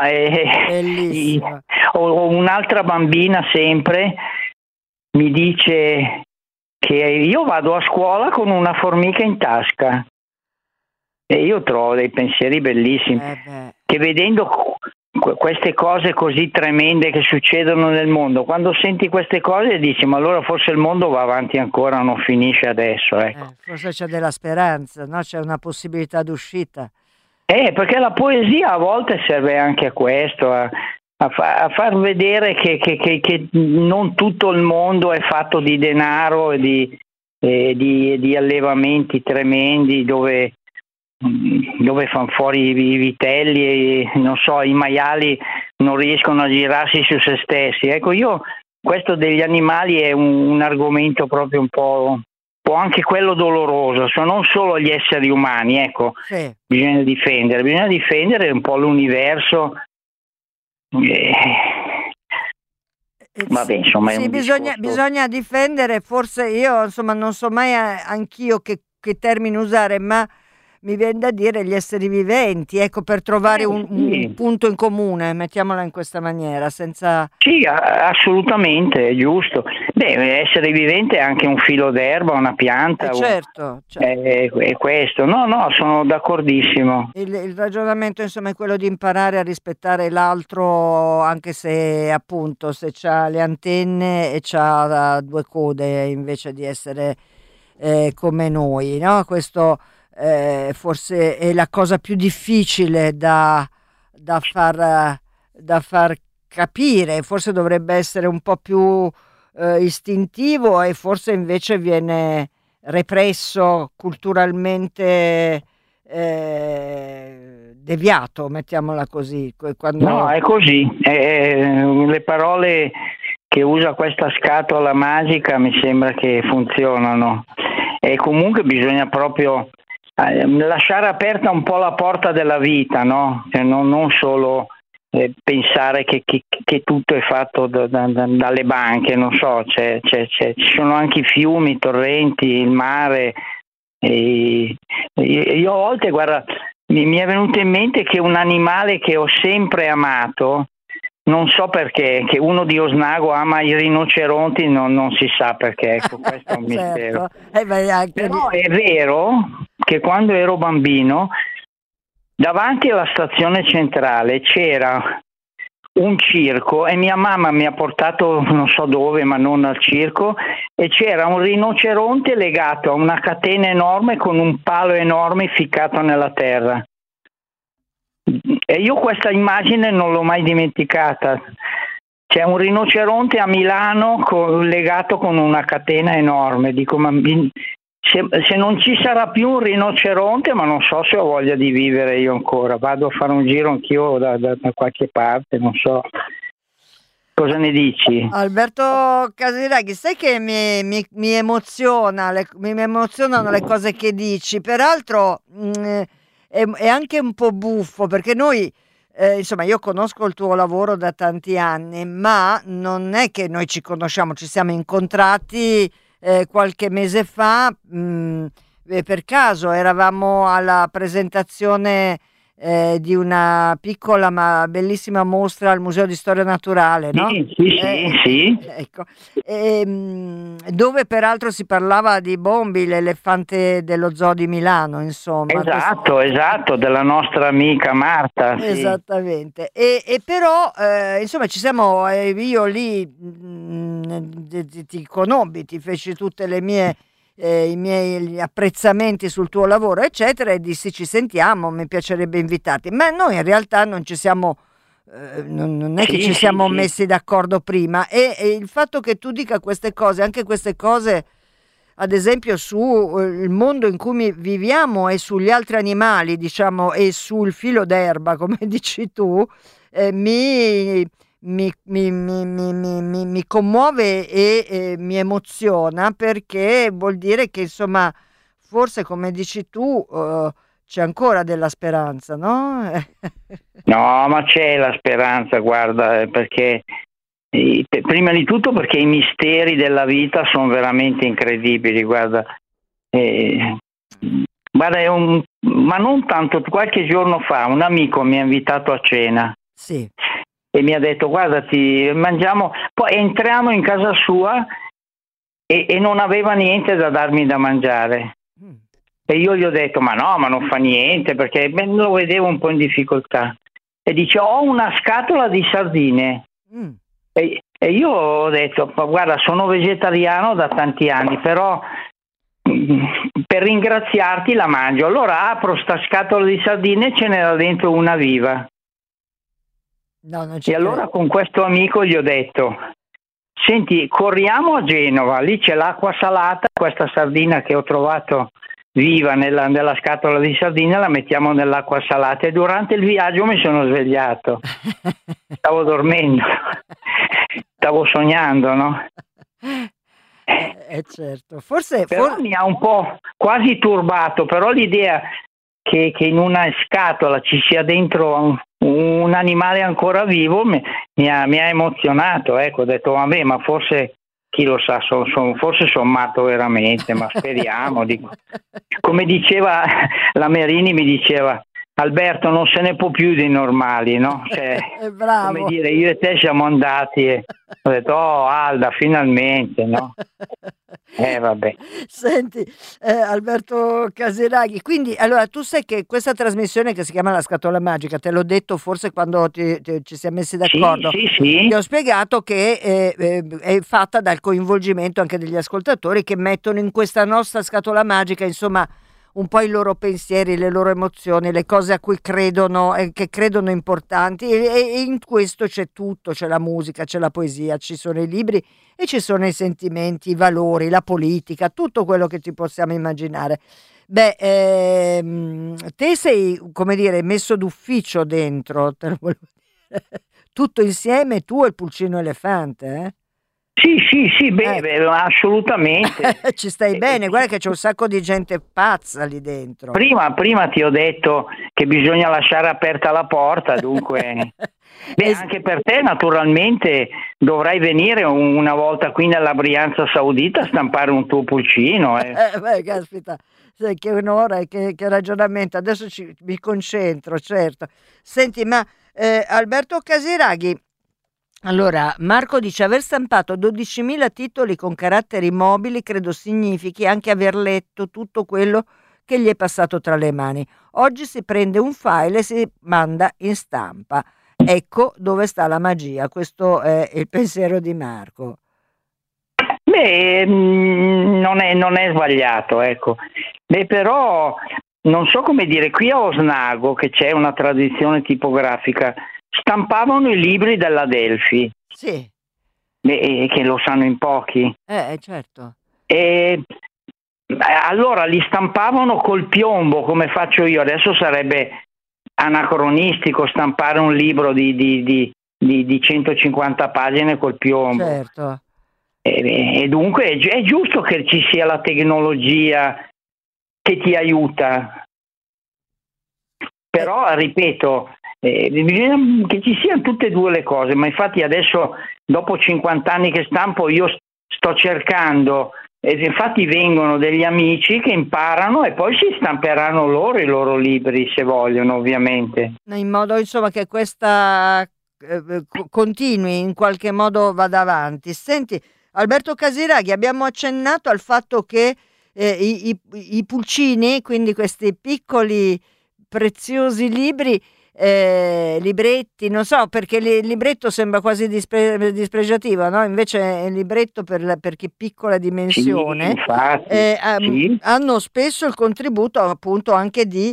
o un'altra bambina sempre mi dice che io vado a scuola con una formica in tasca, e io trovo dei pensieri bellissimi, che vedendo queste cose così tremende che succedono nel mondo, quando senti queste cose dici: ma allora forse il mondo va avanti ancora, non finisce adesso, ecco. Forse c'è della speranza, no? C'è una possibilità d'uscita. Perché la poesia a volte serve anche a questo, a far vedere che non tutto il mondo è fatto di denaro e di allevamenti tremendi dove fanno fuori i vitelli e non so, i maiali non riescono a girarsi su se stessi. Ecco, questo degli animali è un argomento proprio un po' anche quello doloroso, sono non solo gli esseri umani, ecco, sì. Bisogna difendere un po' l'universo. Vabbè, insomma, sì, bisogna difendere, forse io insomma non so mai anch'io che termine usare, ma mi viene da dire gli esseri viventi, ecco, per trovare un punto in comune, mettiamola in questa maniera, senza... Sì, assolutamente, è giusto. Essere vivente è anche un filo d'erba, una pianta. Certo. È questo. No, sono d'accordissimo. Il ragionamento, insomma, è quello di imparare a rispettare l'altro, anche se, appunto, se c'ha le antenne e c'ha due code, invece di essere come noi, no? Questo... forse è la cosa più difficile da far capire, forse dovrebbe essere un po' più istintivo e forse invece viene represso culturalmente, deviato, mettiamola così. No, è così. Le parole che usa questa scatola magica mi sembra che funzionano, e comunque bisogna proprio lasciare aperta un po' la porta della vita, no? Cioè, non solo pensare che tutto è fatto dalle banche, non so, ci sono anche i fiumi, i torrenti, il mare. Io a volte, guarda, mi è venuto in mente che un animale che ho sempre amato, non so perché, che uno di Osnago ama i rinoceronti, non si sa perché, ecco, questo è un mistero. Però è vero che quando ero bambino, davanti alla stazione centrale c'era un circo e mia mamma mi ha portato non so dove, ma non al circo, e c'era un rinoceronte legato a una catena enorme con un palo enorme ficcato nella terra. E io questa immagine non l'ho mai dimenticata. C'è un rinoceronte a Milano legato con una catena enorme. Dico, ma se non ci sarà più un rinoceronte, ma non so se ho voglia di vivere io ancora. Vado a fare un giro anch'io da qualche parte, non so. Cosa ne dici? Alberto Casiraghi, sai che mi emozionano le cose che dici, peraltro è anche un po' buffo perché noi, insomma, io conosco il tuo lavoro da tanti anni, ma non è che noi ci conosciamo, ci siamo incontrati qualche mese fa, per caso eravamo alla presentazione di una piccola ma bellissima mostra al Museo di Storia Naturale, no? Sì. Ecco. Dove peraltro si parlava di Bombi, l'elefante dello zoo di Milano, insomma. Esatto, della nostra amica Marta. Sì. Esattamente. E però, insomma, ci siamo, io lì ti conobbi, ti feci tutte le mie i miei apprezzamenti sul tuo lavoro eccetera, e dissi ci sentiamo, mi piacerebbe invitarti, ma noi in realtà non ci siamo non è che ci siamo messi d'accordo prima, e il fatto che tu dica queste cose, anche queste cose ad esempio sul mondo in cui viviamo e sugli altri animali, diciamo, e sul filo d'erba come dici tu, mi commuove e mi emoziona, perché vuol dire che insomma forse come dici tu c'è ancora della speranza, no? No, ma c'è la speranza, guarda, perché prima di tutto perché i misteri della vita sono veramente incredibili, guarda. Ma non tanto, qualche giorno fa un amico mi ha invitato a cena. Sì. E mi ha detto guarda, mangiamo, poi entriamo in casa sua e non aveva niente da darmi da mangiare. E io gli ho detto ma no, ma non fa niente, perché lo vedevo un po' in difficoltà. E dice ho una scatola di sardine. E io ho detto guarda, sono vegetariano da tanti anni, però per ringraziarti la mangio. Allora apro sta scatola di sardine e ce n'era dentro una viva. No, e allora con questo amico gli ho detto senti, corriamo a Genova, lì c'è l'acqua salata, questa sardina che ho trovato viva nella scatola di sardine la mettiamo nell'acqua salata, e durante il viaggio mi sono svegliato, stavo dormendo, stavo sognando, no? Certo, però mi ha un po' quasi turbato, però l'idea che in una scatola ci sia dentro un animale ancora vivo mi ha emozionato, ecco, ho detto vabbè, ma forse chi lo sa, forse sono matto veramente, ma speriamo. Come diceva la Merini, mi diceva Alberto, non se ne può più dei normali, no? Cioè, bravo. Come dire, io e te siamo andati e ho detto oh Alda, finalmente, no? Vabbè. Senti, Alberto Casiraghi, quindi allora tu sai che questa trasmissione che si chiama La Scatola Magica, te l'ho detto forse quando ci siamo messi d'accordo, sì. Ti ho spiegato che è fatta dal coinvolgimento anche degli ascoltatori che mettono in questa nostra scatola magica, insomma, un po' i loro pensieri, le loro emozioni, le cose a cui credono e che credono importanti, e in questo c'è tutto, c'è la musica, c'è la poesia, ci sono i libri e ci sono i sentimenti, i valori, la politica, tutto quello che ci possiamo immaginare. Beh, te sei, come dire, messo d'ufficio dentro, te lo volevo dire. Tutto insieme, tu e il pulcino elefante, eh? Sì, beh, assolutamente. Ci stai bene, guarda che c'è un sacco di gente pazza lì dentro. Prima ti ho detto che bisogna lasciare aperta la porta, dunque anche per te naturalmente dovrai venire una volta qui nella Brianza Saudita a stampare un tuo pulcino. Beh, caspita, sai, che onore, che ragionamento, adesso mi concentro, certo. Senti, ma Alberto Casiraghi, allora, Marco dice aver stampato 12.000 titoli con caratteri mobili credo significhi anche aver letto tutto quello che gli è passato tra le mani. Oggi si prende un file e si manda in stampa. Ecco dove sta la magia. Questo è il pensiero di Marco. Beh, non è sbagliato, ecco. Beh, però non so come dire, qui a Osnago, che c'è una tradizione tipografica, stampavano i libri dell'Adelphi. Sì. Che lo sanno in pochi. Certo. Allora li stampavano col piombo, come faccio io. Adesso sarebbe anacronistico stampare un libro di 150 pagine col piombo. Certo. E dunque è giusto che ci sia la tecnologia che ti aiuta. Però, ripeto, bisogna che ci siano tutte e due le cose, ma infatti adesso, dopo 50 anni che stampo, io sto cercando, e infatti vengono degli amici che imparano e poi si stamperanno loro i loro libri, se vogliono, ovviamente. In modo, insomma, che questa continui, in qualche modo vada avanti. Senti, Alberto Casiraghi, abbiamo accennato al fatto che i pulcini, quindi questi piccoli preziosi libri, libretti, non so, perché il libretto sembra quasi dispregiativo, no? Invece è un libretto per chi piccola dimensione, sì, infatti, sì. Hanno spesso il contributo appunto anche di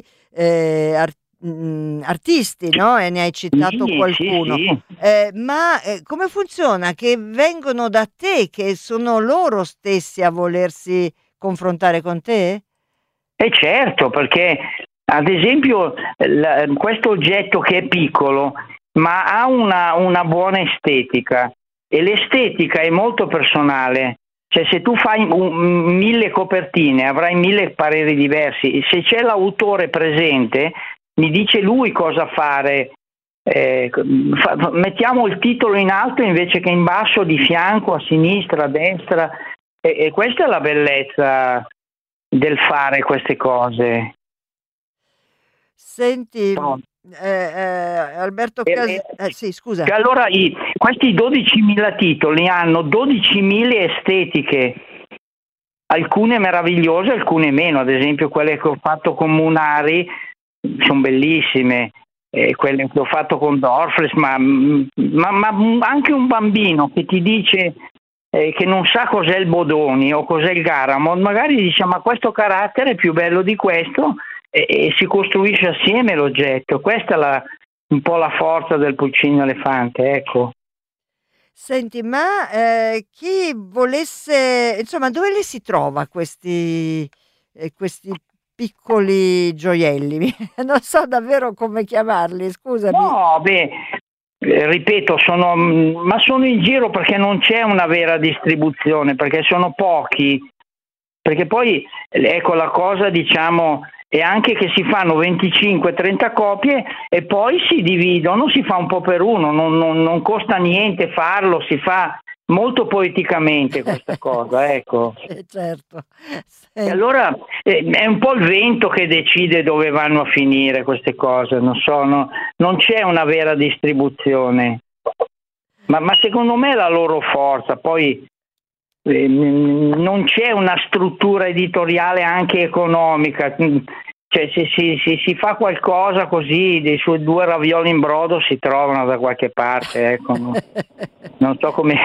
artisti, no? E ne hai citato qualcuno. Sì. Ma come funziona? Che vengono da te, che sono loro stessi a volersi confrontare con te? Certo, perché ad esempio questo oggetto che è piccolo ma ha una buona estetica, e l'estetica è molto personale. Cioè, se tu fai 1000 copertine avrai 1000 pareri diversi. Se c'è l'autore presente, mi dice lui cosa fare. Mettiamo il titolo in alto invece che in basso, di fianco, a sinistra, a destra, e questa è la bellezza del fare queste cose. Senti, Alberto sì, scusa. Allora questi 12.000 titoli hanno 12.000 estetiche, alcune meravigliose, alcune meno. Ad esempio quelle che ho fatto con Munari sono bellissime, quelle che ho fatto con Dorfles, ma anche un bambino che ti dice che non sa cos'è il Bodoni o cos'è il Garamond, magari dice ma questo carattere è più bello di questo, e si costruisce assieme l'oggetto. Questa è un po' la forza del pulcino elefante, ecco. Senti, ma chi volesse, insomma, dove li si trova questi piccoli gioielli? Non so davvero come chiamarli, scusami. No, ripeto, sono in giro perché non c'è una vera distribuzione, perché sono pochi, perché poi ecco la cosa, diciamo, è anche che si fanno 25-30 copie e poi si dividono, si fa un po' per uno, non costa niente farlo, si fa molto poeticamente questa cosa, ecco. Certo. E allora è un po' il vento che decide dove vanno a finire queste cose, non so, non c'è una vera distribuzione, ma secondo me è la loro forza. Poi non c'è una struttura editoriale anche economica, cioè se si fa qualcosa così, dei suoi 2 ravioli in brodo si trovano da qualche parte, ecco. Non so come.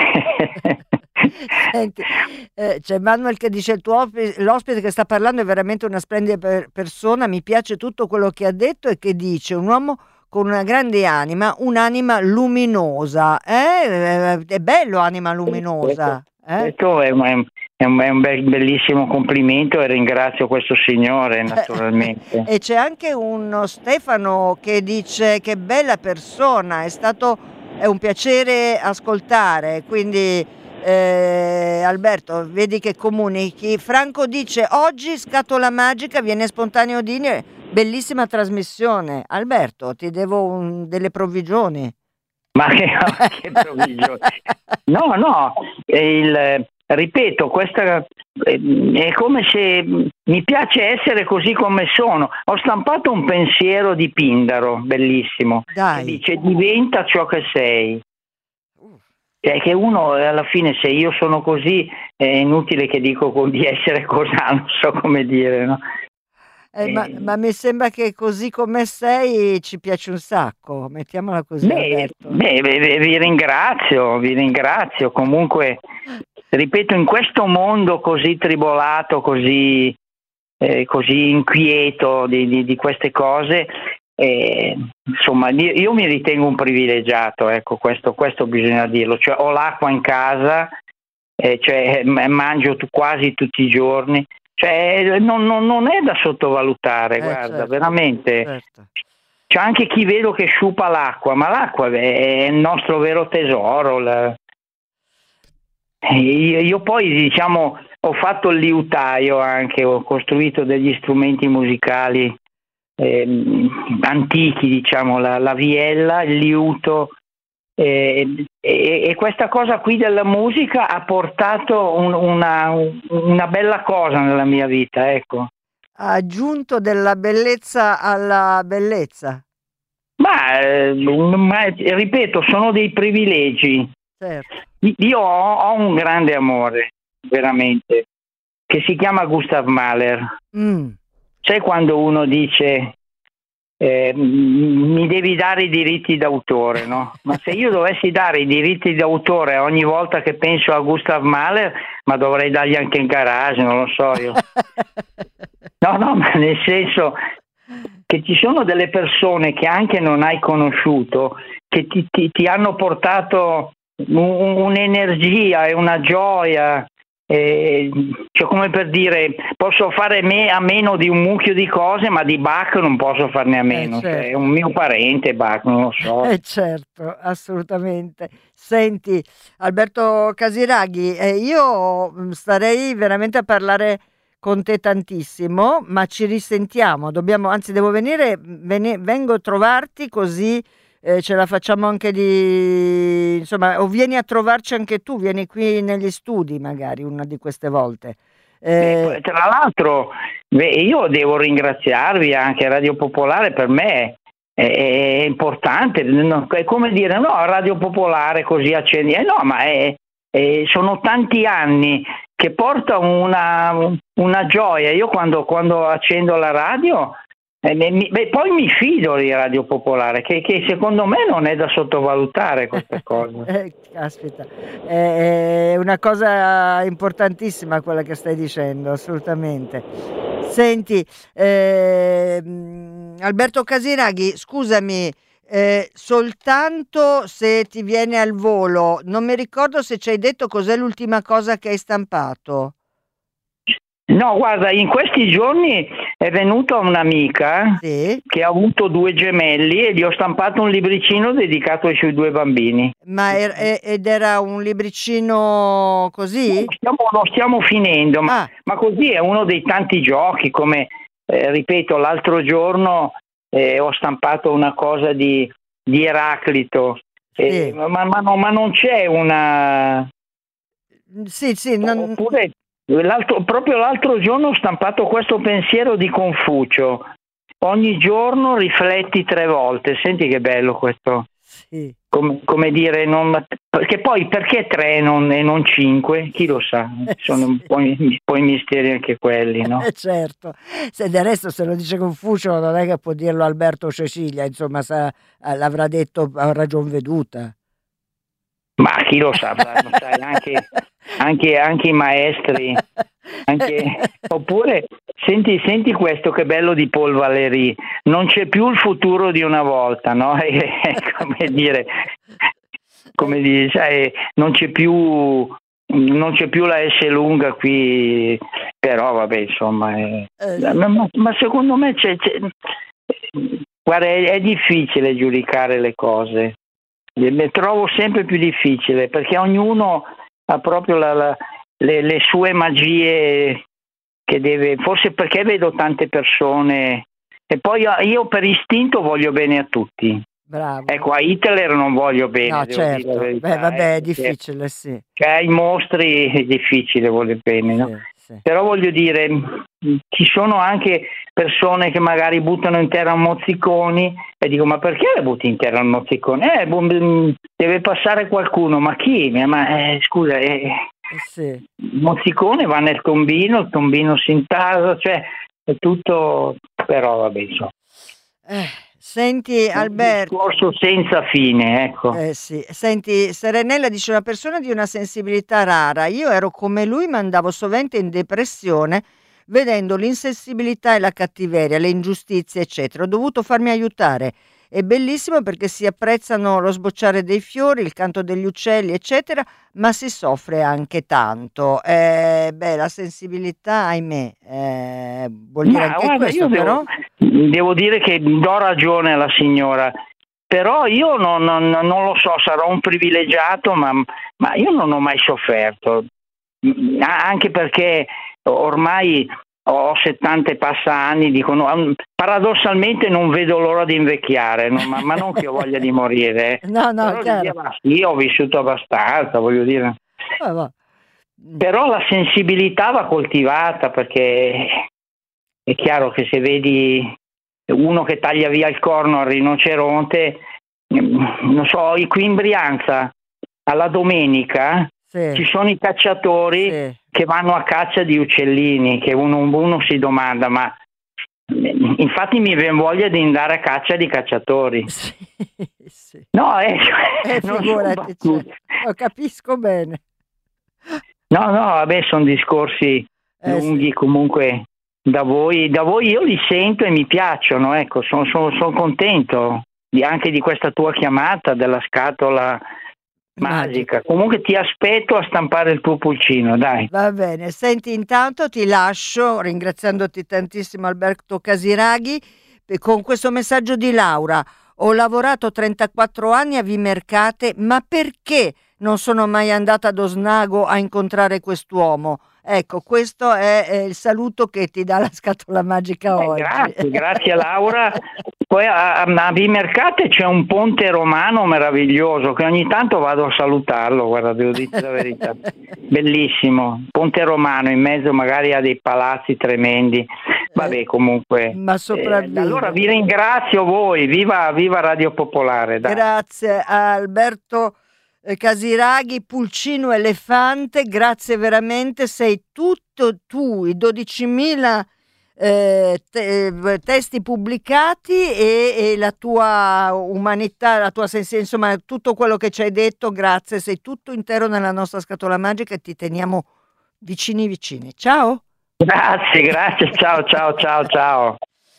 Senti, c'è Manuel che dice l'ospite che sta parlando è veramente una splendida persona, mi piace tutto quello che ha detto, e che dice un uomo con una grande anima, un'anima luminosa. È bello, anima luminosa. Questo è un bellissimo complimento, e ringrazio questo signore, naturalmente. E c'è anche uno Stefano che dice che bella persona, è un piacere ascoltare, quindi Alberto, vedi che comunichi. Franco dice oggi Scatola Magica viene spontaneo dire bellissima trasmissione. Alberto, ti devo delle provvigioni. Ma che provvigioni? No, ripeto, questa è come se mi piace essere così come sono. Ho stampato un pensiero di Pindaro, bellissimo, che dice diventa ciò che sei. Cioè che uno alla fine, se io sono così, è inutile che dico di essere cosa, non so come dire, no? Ma mi sembra che così come sei ci piace un sacco, mettiamola così. Vi ringrazio. Comunque, ripeto, in questo mondo così tribolato, così così inquieto di queste cose. Insomma, io mi ritengo un privilegiato, ecco, questo bisogna dirlo, cioè ho l'acqua in casa, cioè mangio quasi tutti i giorni, cioè non è da sottovalutare, guarda, certo, veramente. certo. C'è anche chi vedo che sciupa l'acqua, ma l'acqua è il nostro vero tesoro. Io poi, diciamo, ho fatto il liutaio anche, ho costruito degli strumenti musicali antichi, diciamo, la viella, il liuto, e questa cosa qui della musica ha portato una bella cosa nella mia vita, ecco. Ha aggiunto della bellezza alla bellezza. Ma ripeto, sono dei privilegi. Certo. Io ho un grande amore, veramente, che si chiama Gustav Mahler. Sai quando uno dice mi devi dare i diritti d'autore, no? Ma se io dovessi dare i diritti d'autore ogni volta che penso a Gustav Mahler, ma dovrei dargli anche in garage, non lo so io. No, ma nel senso che ci sono delle persone che anche non hai conosciuto, che ti hanno portato un'energia e una gioia, cioè, come per dire, posso fare a meno di un mucchio di cose, ma di Bach non posso farne a meno. Certo. Cioè, è un mio parente Bach, non lo so. Certo, assolutamente. Senti, Alberto Casiraghi, io starei veramente a parlare con te tantissimo, ma ci risentiamo, anzi devo vengo a trovarti, così ce la facciamo anche insomma, o vieni a trovarci anche tu, vieni qui negli studi magari una di queste volte. Tra l'altro io devo ringraziarvi, anche Radio Popolare per me è importante, è come dire, no, Radio Popolare così accendi, no, ma sono tanti anni che porta una gioia. Io quando accendo la radio, poi mi fido di Radio Popolare, che secondo me non è da sottovalutare questa cosa. Caspita, è una cosa importantissima quella che stai dicendo, assolutamente. Senti, Alberto Casiraghi, scusami, soltanto se ti viene al volo, non mi ricordo se ci hai detto cos'è l'ultima cosa che hai stampato. No, guarda, in questi giorni è venuta un'amica che ha avuto 2 gemelli e gli ho stampato un libricino dedicato ai suoi 2 bambini. Ma ed era un libricino così? Lo stiamo finendo, ma così è uno dei tanti giochi, come ripeto, l'altro giorno ho stampato una cosa di Eraclito, ma non c'è una... Sì, oppure... Proprio l'altro giorno ho stampato questo pensiero di Confucio: ogni giorno rifletti 3 volte. Senti che bello questo. Sì. Come dire, perché poi perché 3 e non 5? Chi lo sa? Sono un po' i misteri anche quelli, no? Certo. Se del resto, se lo dice Confucio, non è che può dirlo Alberto Cecilia, insomma, l'avrà detto a ragion veduta. Ma chi lo sa, sai, anche i maestri, oppure senti questo che bello di Paul Valéry: non c'è più il futuro di una volta, no? come dire, sai, non c'è più la S lunga qui, però vabbè, insomma, ma secondo me guarda, è difficile giudicare le cose. Le trovo sempre più difficile, perché ognuno ha proprio le sue magie che deve, forse perché vedo tante persone e poi io per istinto voglio bene a tutti. Bravo. Ecco, a Hitler non voglio bene. No, certo. Vabbè, è difficile, sì. Cioè, ai mostri è difficile voler bene, no? Sì. Però voglio dire, ci sono anche persone che magari buttano in terra mozziconi e dico: ma perché le butti in terra il mozzicone? Deve passare qualcuno, ma chi? Scusa, il mozzicone va nel tombino, il tombino si intasa, cioè è tutto, però vabbè, insomma. Senti Alberto, un discorso senza fine, ecco. Sì. Senti, Serenella dice: una persona di una sensibilità rara, io ero come lui, ma andavo sovente in depressione vedendo l'insensibilità e la cattiveria, le ingiustizie, eccetera. Ho dovuto farmi aiutare. È bellissimo perché si apprezzano lo sbocciare dei fiori, il canto degli uccelli, eccetera, ma si soffre anche tanto. La sensibilità, ahimè, vuol dire anche questo, però. Devo dire che do ragione alla signora, però io non lo so, sarò un privilegiato, ma io non ho mai sofferto, anche perché ormai ho 70 e passa anni, dicono, paradossalmente non vedo l'ora di invecchiare, no? ma non che ho voglia di morire. No, Io ho vissuto abbastanza, voglio dire. Però la sensibilità va coltivata, perché è chiaro che se vedi uno che taglia via il corno al rinoceronte, non so, qui in Brianza alla domenica ci sono i cacciatori che vanno a caccia di uccellini, che uno si domanda, ma infatti mi viene voglia di andare a caccia di cacciatori. No, figurati, lo capisco bene. No, vabbè, sono discorsi lunghi, comunque da voi io li sento e mi piacciono, ecco, sono contento anche di questa tua chiamata della scatola magica. Comunque ti aspetto a stampare il tuo pulcino, dai. Va bene, senti, intanto ti lascio ringraziandoti tantissimo, Alberto Casiraghi, con questo messaggio di Laura. Ho lavorato 34 anni a Vimercate, ma perché non sono mai andata ad Osnago a incontrare quest'uomo? Ecco, questo è il saluto che ti dà la scatola magica oggi. Grazie Laura. Poi a Vimercate c'è un ponte romano meraviglioso che ogni tanto vado a salutarlo, guarda, devo dire la verità. Bellissimo, ponte romano in mezzo magari a dei palazzi tremendi. Vabbè, comunque. Ma sopravvive. Allora vi ringrazio voi, viva Radio Popolare. Dai. Grazie a Alberto Casiraghi, Pulcino Elefante, grazie veramente, sei tutto tu, i 12.000 testi pubblicati e la tua umanità, la tua sensibilità, insomma tutto quello che ci hai detto, grazie, sei tutto intero nella nostra scatola magica e ti teniamo vicini. Ciao. Grazie, ciao.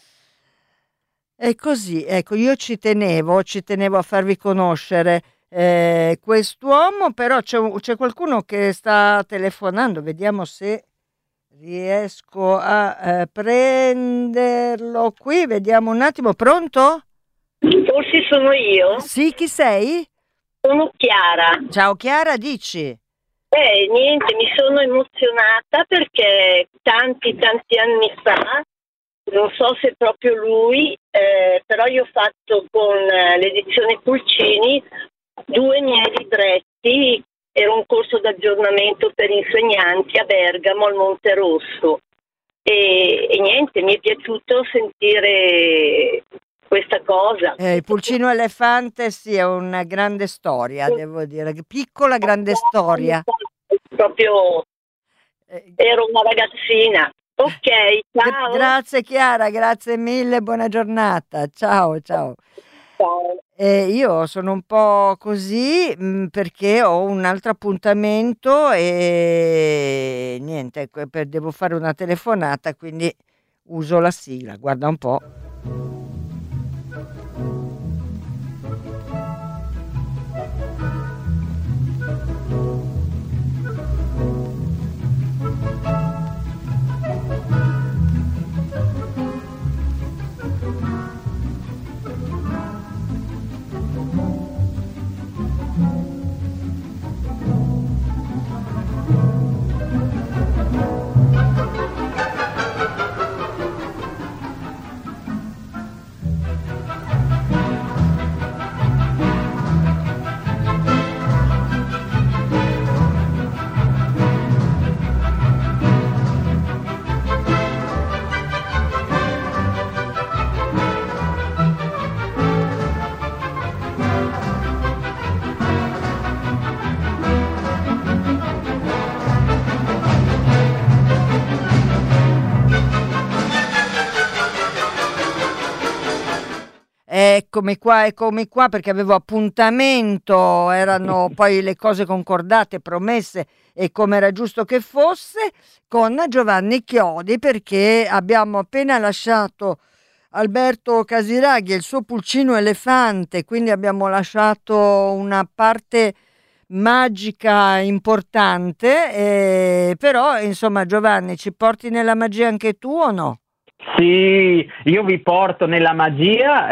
E così, ecco, io ci tenevo a farvi conoscere quest'uomo, però c'è qualcuno che sta telefonando, vediamo se riesco a prenderlo qui, vediamo un attimo. Pronto? Forse sono io? Sì, chi sei? Sono Chiara. Ciao Chiara, dici? Niente, mi sono emozionata perché tanti anni fa, non so se proprio lui, però io ho fatto con l'edizione Pulcini 2 miei libretti. Era un corso d'aggiornamento per insegnanti a Bergamo, al Monte Rosso. E niente, mi è piaciuto sentire questa cosa. Il Pulcino Elefante sì, è una grande storia, devo dire, piccola grande storia. Proprio ero una ragazzina. Ok, ciao. Grazie Chiara, grazie mille, buona giornata. Ciao. Io sono un po' così perché ho un altro appuntamento e niente, devo fare una telefonata, quindi uso la sigla, guarda un po'. eccomi qua perché avevo appuntamento, erano poi le cose concordate, promesse e come era giusto che fosse, con Giovanni Chiodi, perché abbiamo appena lasciato Alberto Casiraghi e il suo pulcino elefante, quindi abbiamo lasciato una parte magica importante, però insomma Giovanni, ci porti nella magia anche tu o no? Sì, io vi porto nella magia,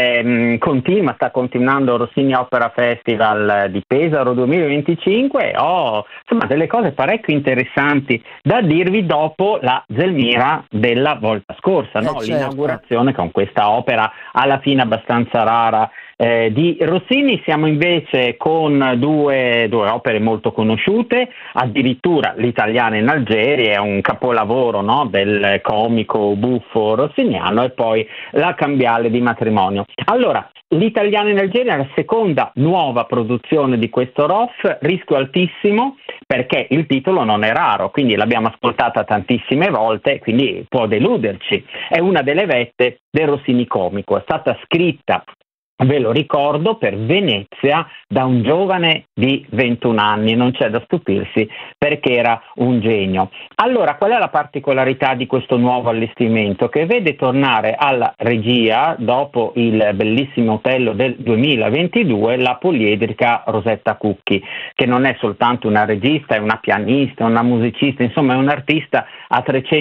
sta continuando Rossini Opera Festival di Pesaro 2025, ho insomma delle cose parecchio interessanti da dirvi dopo la Zelmira della volta scorsa, no? Certo. L'inaugurazione con questa opera alla fine abbastanza rara di Rossini. Siamo invece con due opere molto conosciute, addirittura L'Italiana in Algeri è un capolavoro, no? Del comico buffo rossiniano, e poi La Cambiale di Matrimonio. Allora, L'Italiana in Algeri è la seconda nuova produzione di questo ROF, rischio altissimo perché il titolo non è raro, quindi l'abbiamo ascoltata tantissime volte, quindi può deluderci. È una delle vette del Rossini comico, è stata scritta, ve lo ricordo, per Venezia da un giovane di 21 anni, non c'è da stupirsi perché era un genio. Allora, qual è la particolarità di questo nuovo allestimento? Che vede tornare alla regia, dopo il bellissimo Otello del 2022, la poliedrica Rosetta Cucchi, che non è soltanto una regista, è una pianista, una musicista, insomma è un artista a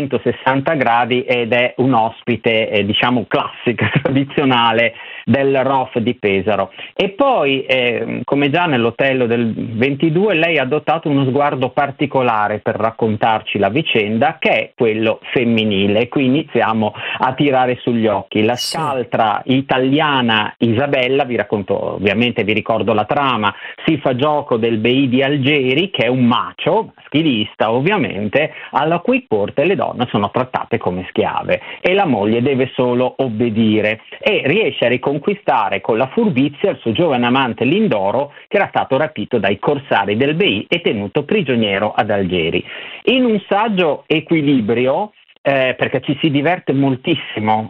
360 gradi ed è un ospite, diciamo, classico, tradizionale del ROF di Pesaro. E poi, come già nell'Otello del 22, lei ha adottato uno sguardo particolare per raccontarci la vicenda, che è quello femminile. Qui iniziamo a tirare sugli occhi. La scaltra italiana Isabella, vi racconto, ovviamente vi ricordo la trama, si fa gioco del Bey di Algeri, che è un macho, maschilista ovviamente, alla cui corte le donne sono trattate come schiave e la moglie deve solo obbedire, e riesce a riconquistare con la furbizia il suo giovane amante Lindoro, che era stato rapito dai corsari del Bey e tenuto prigioniero ad Algeri. In un saggio equilibrio, perché ci si diverte moltissimo,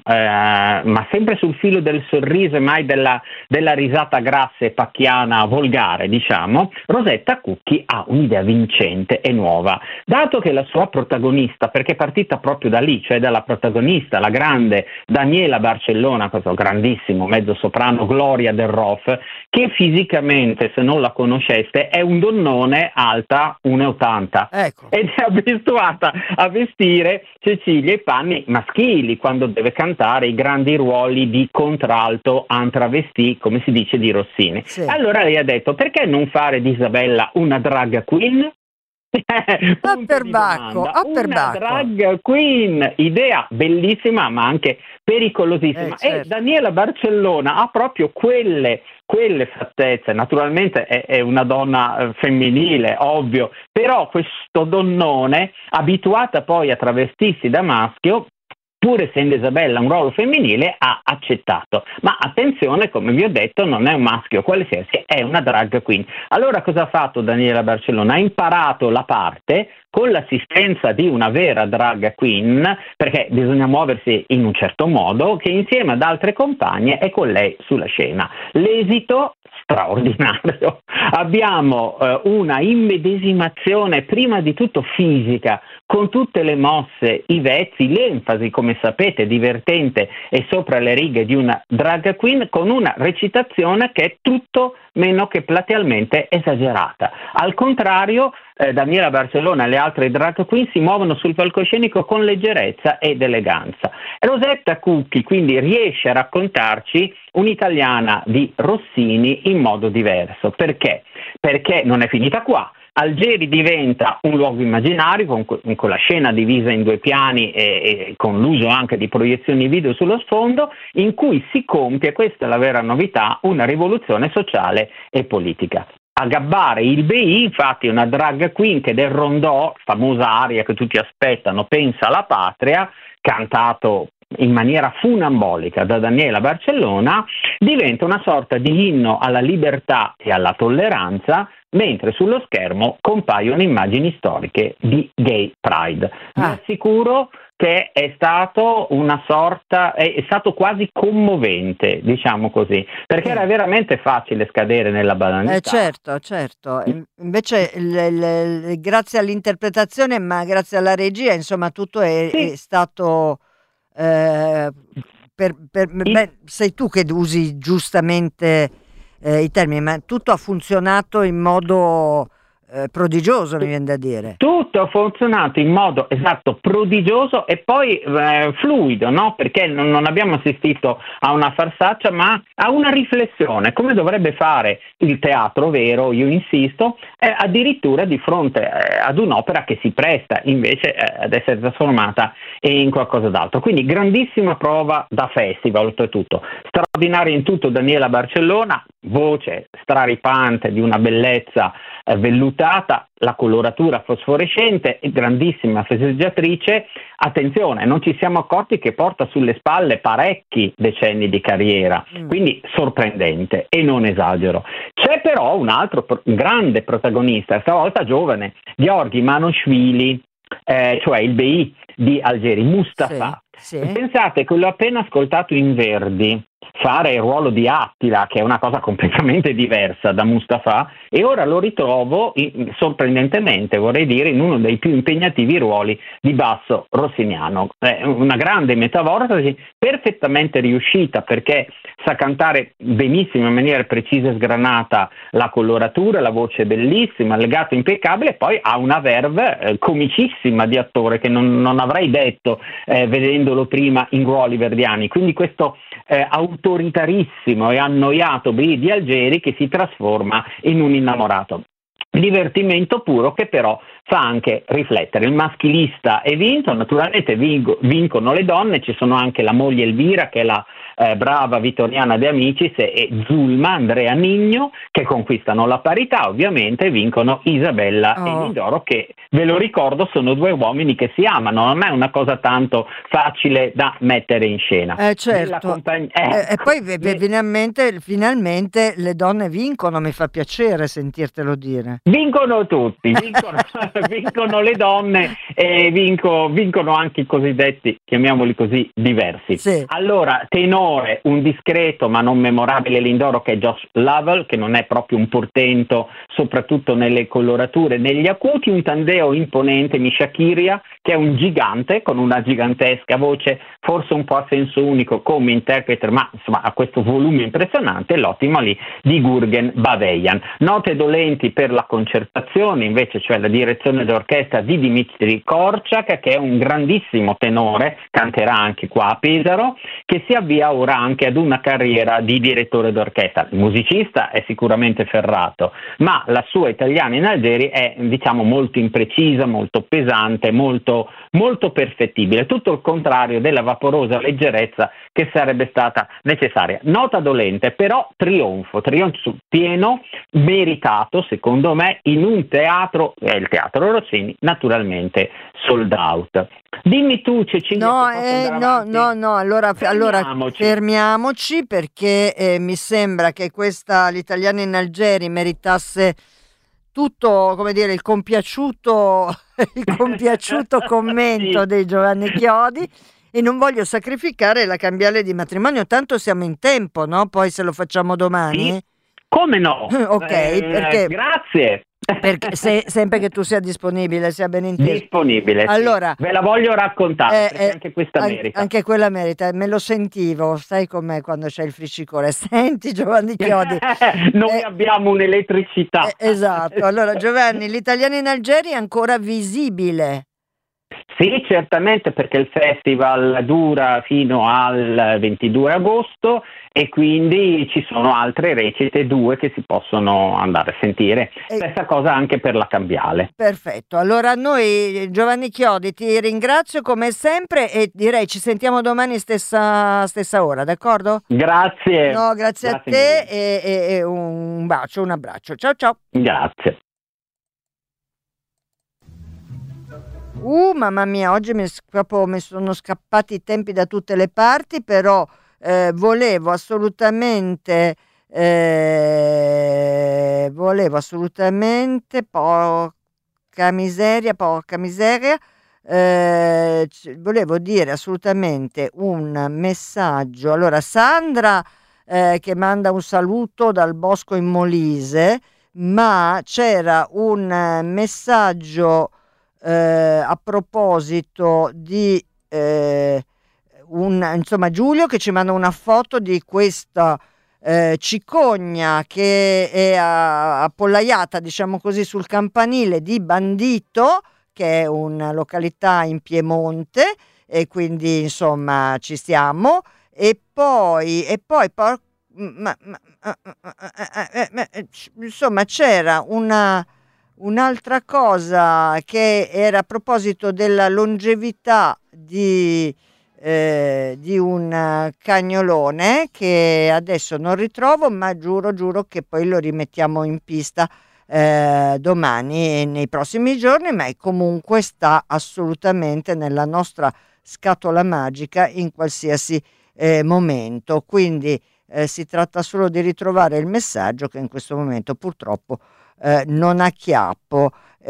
ma sempre sul filo del sorriso e mai della risata grassa e pacchiana volgare, diciamo, Rosetta Cucchi ha un'idea vincente e nuova. Dato che la sua protagonista, perché è partita proprio da lì, cioè dalla protagonista, la grande Daniela Barcellona, questo grandissimo mezzosoprano gloria del ROF, che fisicamente, se non la conosceste, è un donnone, alta 1,80, ecco, ed è abituata a vestire i panni maschili quando deve cantare i grandi ruoli di contralto en travesti, come si dice, di Rossini. Sì. Allora lei ha detto: perché non fare di Isabella una drag queen? Una drag queen, idea bellissima ma anche pericolosissima, certo. E Daniela Barcellona ha proprio quelle fattezze. Naturalmente è una donna femminile, ovvio, però questo donnone, abituata poi a travestirsi da maschio, pur essendo Isabella un ruolo femminile, ha accettato. Ma attenzione, come vi ho detto, non è un maschio qualsiasi, è una drag queen. Allora cosa ha fatto Daniela Barcellona? Ha imparato la parte con l'assistenza di una vera drag queen, perché bisogna muoversi in un certo modo, che insieme ad altre compagne è con lei sulla scena. L'esito straordinario. Abbiamo una immedesimazione prima di tutto fisica, con tutte le mosse, i vezzi, l'enfasi, come sapete, divertente e sopra le righe di una drag queen, con una recitazione che è tutto meno che platealmente esagerata. Al contrario, Daniela Barcellona e le altre drag queen si muovono sul palcoscenico con leggerezza ed eleganza. Rosetta Cucchi quindi riesce a raccontarci un'italiana di Rossini in modo diverso. Perché? Perché non è finita qua. Algeri diventa un luogo immaginario con la scena divisa in due piani e con l'uso anche di proiezioni video sullo sfondo, in cui si compie, questa è la vera novità, una rivoluzione sociale e politica. A gabbare il Bey, infatti, è una drag queen che del rondò, famosa aria che tutti aspettano, pensa alla patria, cantato in maniera funambolica da Daniela Barcellona, diventa una sorta di inno alla libertà e alla tolleranza, mentre sullo schermo compaiono immagini storiche di gay pride. Vi assicuro che è stato quasi commovente, diciamo così, perché era veramente facile scadere nella banalità. Certo. Invece grazie all'interpretazione, ma grazie alla regia, insomma, tutto è stato sei tu che usi giustamente i termini, ma tutto ha funzionato in modo prodigioso, mi viene da dire. Tutto ha funzionato in modo prodigioso e poi fluido, no? Perché non abbiamo assistito a una farsaccia, ma a una riflessione, come dovrebbe fare il teatro vero, io insisto, addirittura di fronte ad un'opera che si presta invece ad essere trasformata in qualcosa d'altro. Quindi grandissima prova da festival, oltretutto. Straordinaria in tutto Daniela Barcellona, voce straripante di una bellezza vellutata, la coloratura fosforescente e grandissima festeggiatrice. Attenzione, non ci siamo accorti che porta sulle spalle parecchi decenni di carriera, quindi sorprendente e non esagero. C'è però un altro grande protagonista, stavolta giovane, Giorgi Manoshvili, cioè il BI di Algeri, Mustafa. Sì. Pensate che l'ho appena ascoltato in Verdi fare il ruolo di Attila, che è una cosa completamente diversa da Mustafa, e ora lo ritrovo sorprendentemente, vorrei dire, in uno dei più impegnativi ruoli di basso rossiniano. È una grande metamorfosi perfettamente riuscita, perché sa cantare benissimo in maniera precisa e sgranata, la coloratura, la voce è bellissima, il legato impeccabile, e poi ha una verve comicissima di attore che non avrei detto vedendolo prima in ruoli verdiani. Quindi questo autoritarissimo e annoiato BI di Algeri che si trasforma in un innamorato. Divertimento puro che però fa anche riflettere. Il maschilista è vinto, naturalmente vincono le donne, ci sono anche la moglie Elvira, che è la brava Vittoriana De Amicis, e Zulma, Andrea Nigno, che conquistano la parità. Ovviamente vincono Isabella e Lindoro, che, ve lo ricordo, sono due uomini che si amano, non è una cosa tanto facile da mettere in scena. Certo. E poi finalmente le donne vincono, mi fa piacere sentirtelo dire. Vincono tutti, vincono le donne e vincono anche i cosiddetti, chiamiamoli così, diversi. Sì. Allora, tenore, un discreto ma non memorabile Lindoro, che è Josh Lovell, che non è proprio un portento, soprattutto nelle colorature, negli acuti. Un tandeo imponente, Misha Kiria, che è un gigante con una gigantesca voce, forse un po' a senso unico come interprete, ma insomma ha questo volume impressionante. L'ottimo lì di Gurgen Baveyan. Note dolenti per la concertazione invece, cioè la direzione d'orchestra di Dmitry Korczak, che è un grandissimo tenore, canterà anche qua a Pesaro, che si avvia ora anche ad una carriera di direttore d'orchestra. Il musicista è sicuramente ferrato, ma la sua Italiana in Algeri è, diciamo, molto imprecisa, molto pesante, molto perfettibile, tutto il contrario della vaporosa leggerezza che sarebbe stata necessaria. Nota dolente, però trionfo pieno, meritato secondo me, in un teatro, il Teatro Rossini, naturalmente sold out. Dimmi tu, Cecilia. No, allora fermiamoci, perché mi sembra che l'Italiana in Algeri meritasse tutto, come dire, il compiaciuto commento sì, di Giovanni Chiodi, e non voglio sacrificare la cambiale di matrimonio, tanto siamo in tempo, no? Poi se lo facciamo domani. Sì. Come no? Ok, perché grazie. Perché sempre che tu sia disponibile, sia ben inteso. Disponibile, allora, sì. Ve la voglio raccontare, perché anche questa merita. Anche quella merita, me lo sentivo, sai com'è quando c'è il friccicore. Senti Giovanni Chiodi. Noi abbiamo un'elettricità. Esatto, allora Giovanni, l'Italiana in Algeri è ancora visibile? Sì, certamente, perché il festival dura fino al 22 agosto e quindi ci sono altre recite, 2 che si possono andare a sentire. Stessa cosa anche per la cambiale. Perfetto, allora noi, Giovanni Chiodi, ti ringrazio come sempre e direi ci sentiamo domani stessa ora, d'accordo? Grazie. No, grazie a te e un bacio, un abbraccio. Ciao ciao. Grazie. Mamma mia, oggi mi sono scappati i tempi da tutte le parti, però volevo assolutamente, porca miseria, volevo dire assolutamente un messaggio. Allora, Sandra che manda un saluto dal bosco in Molise, ma c'era un messaggio a proposito di insomma, Giulio che ci manda una foto di questa cicogna che è appollaiata, diciamo così, sul campanile di Bandito, che è una località in Piemonte, e quindi insomma ci stiamo. E poi insomma c'era un'altra cosa che era a proposito della longevità di un cagnolone, che adesso non ritrovo, ma giuro che poi lo rimettiamo in pista domani e nei prossimi giorni, ma comunque sta assolutamente nella nostra scatola magica in qualsiasi momento. Quindi si tratta solo di ritrovare il messaggio, che in questo momento purtroppo non ha chiappo.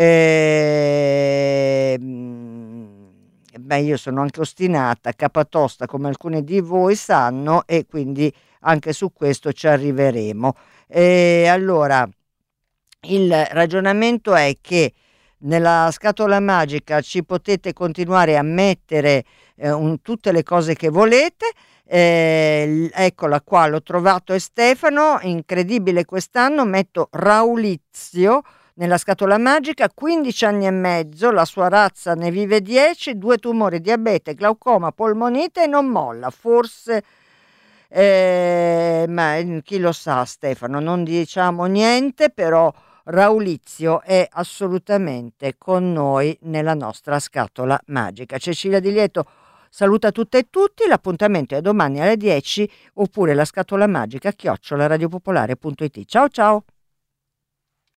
Io sono anche ostinata, capatosta, come alcuni di voi sanno, e quindi anche su questo ci arriveremo. Allora, il ragionamento è che nella scatola magica ci potete continuare a mettere tutte le cose che volete. Eccola qua, l'ho trovato, è Stefano, incredibile, quest'anno metto Raulizio nella scatola magica, 15 anni e mezzo, la sua razza ne vive 10, 2 tumori, diabete, glaucoma, polmonite e non molla, forse ma chi lo sa, Stefano, non diciamo niente, però Raulizio è assolutamente con noi nella nostra scatola magica. Cecilia Di Lieto saluta tutte e tutti, l'appuntamento è domani alle 10, oppure la scatola magica @radiopopolare.it. Ciao ciao!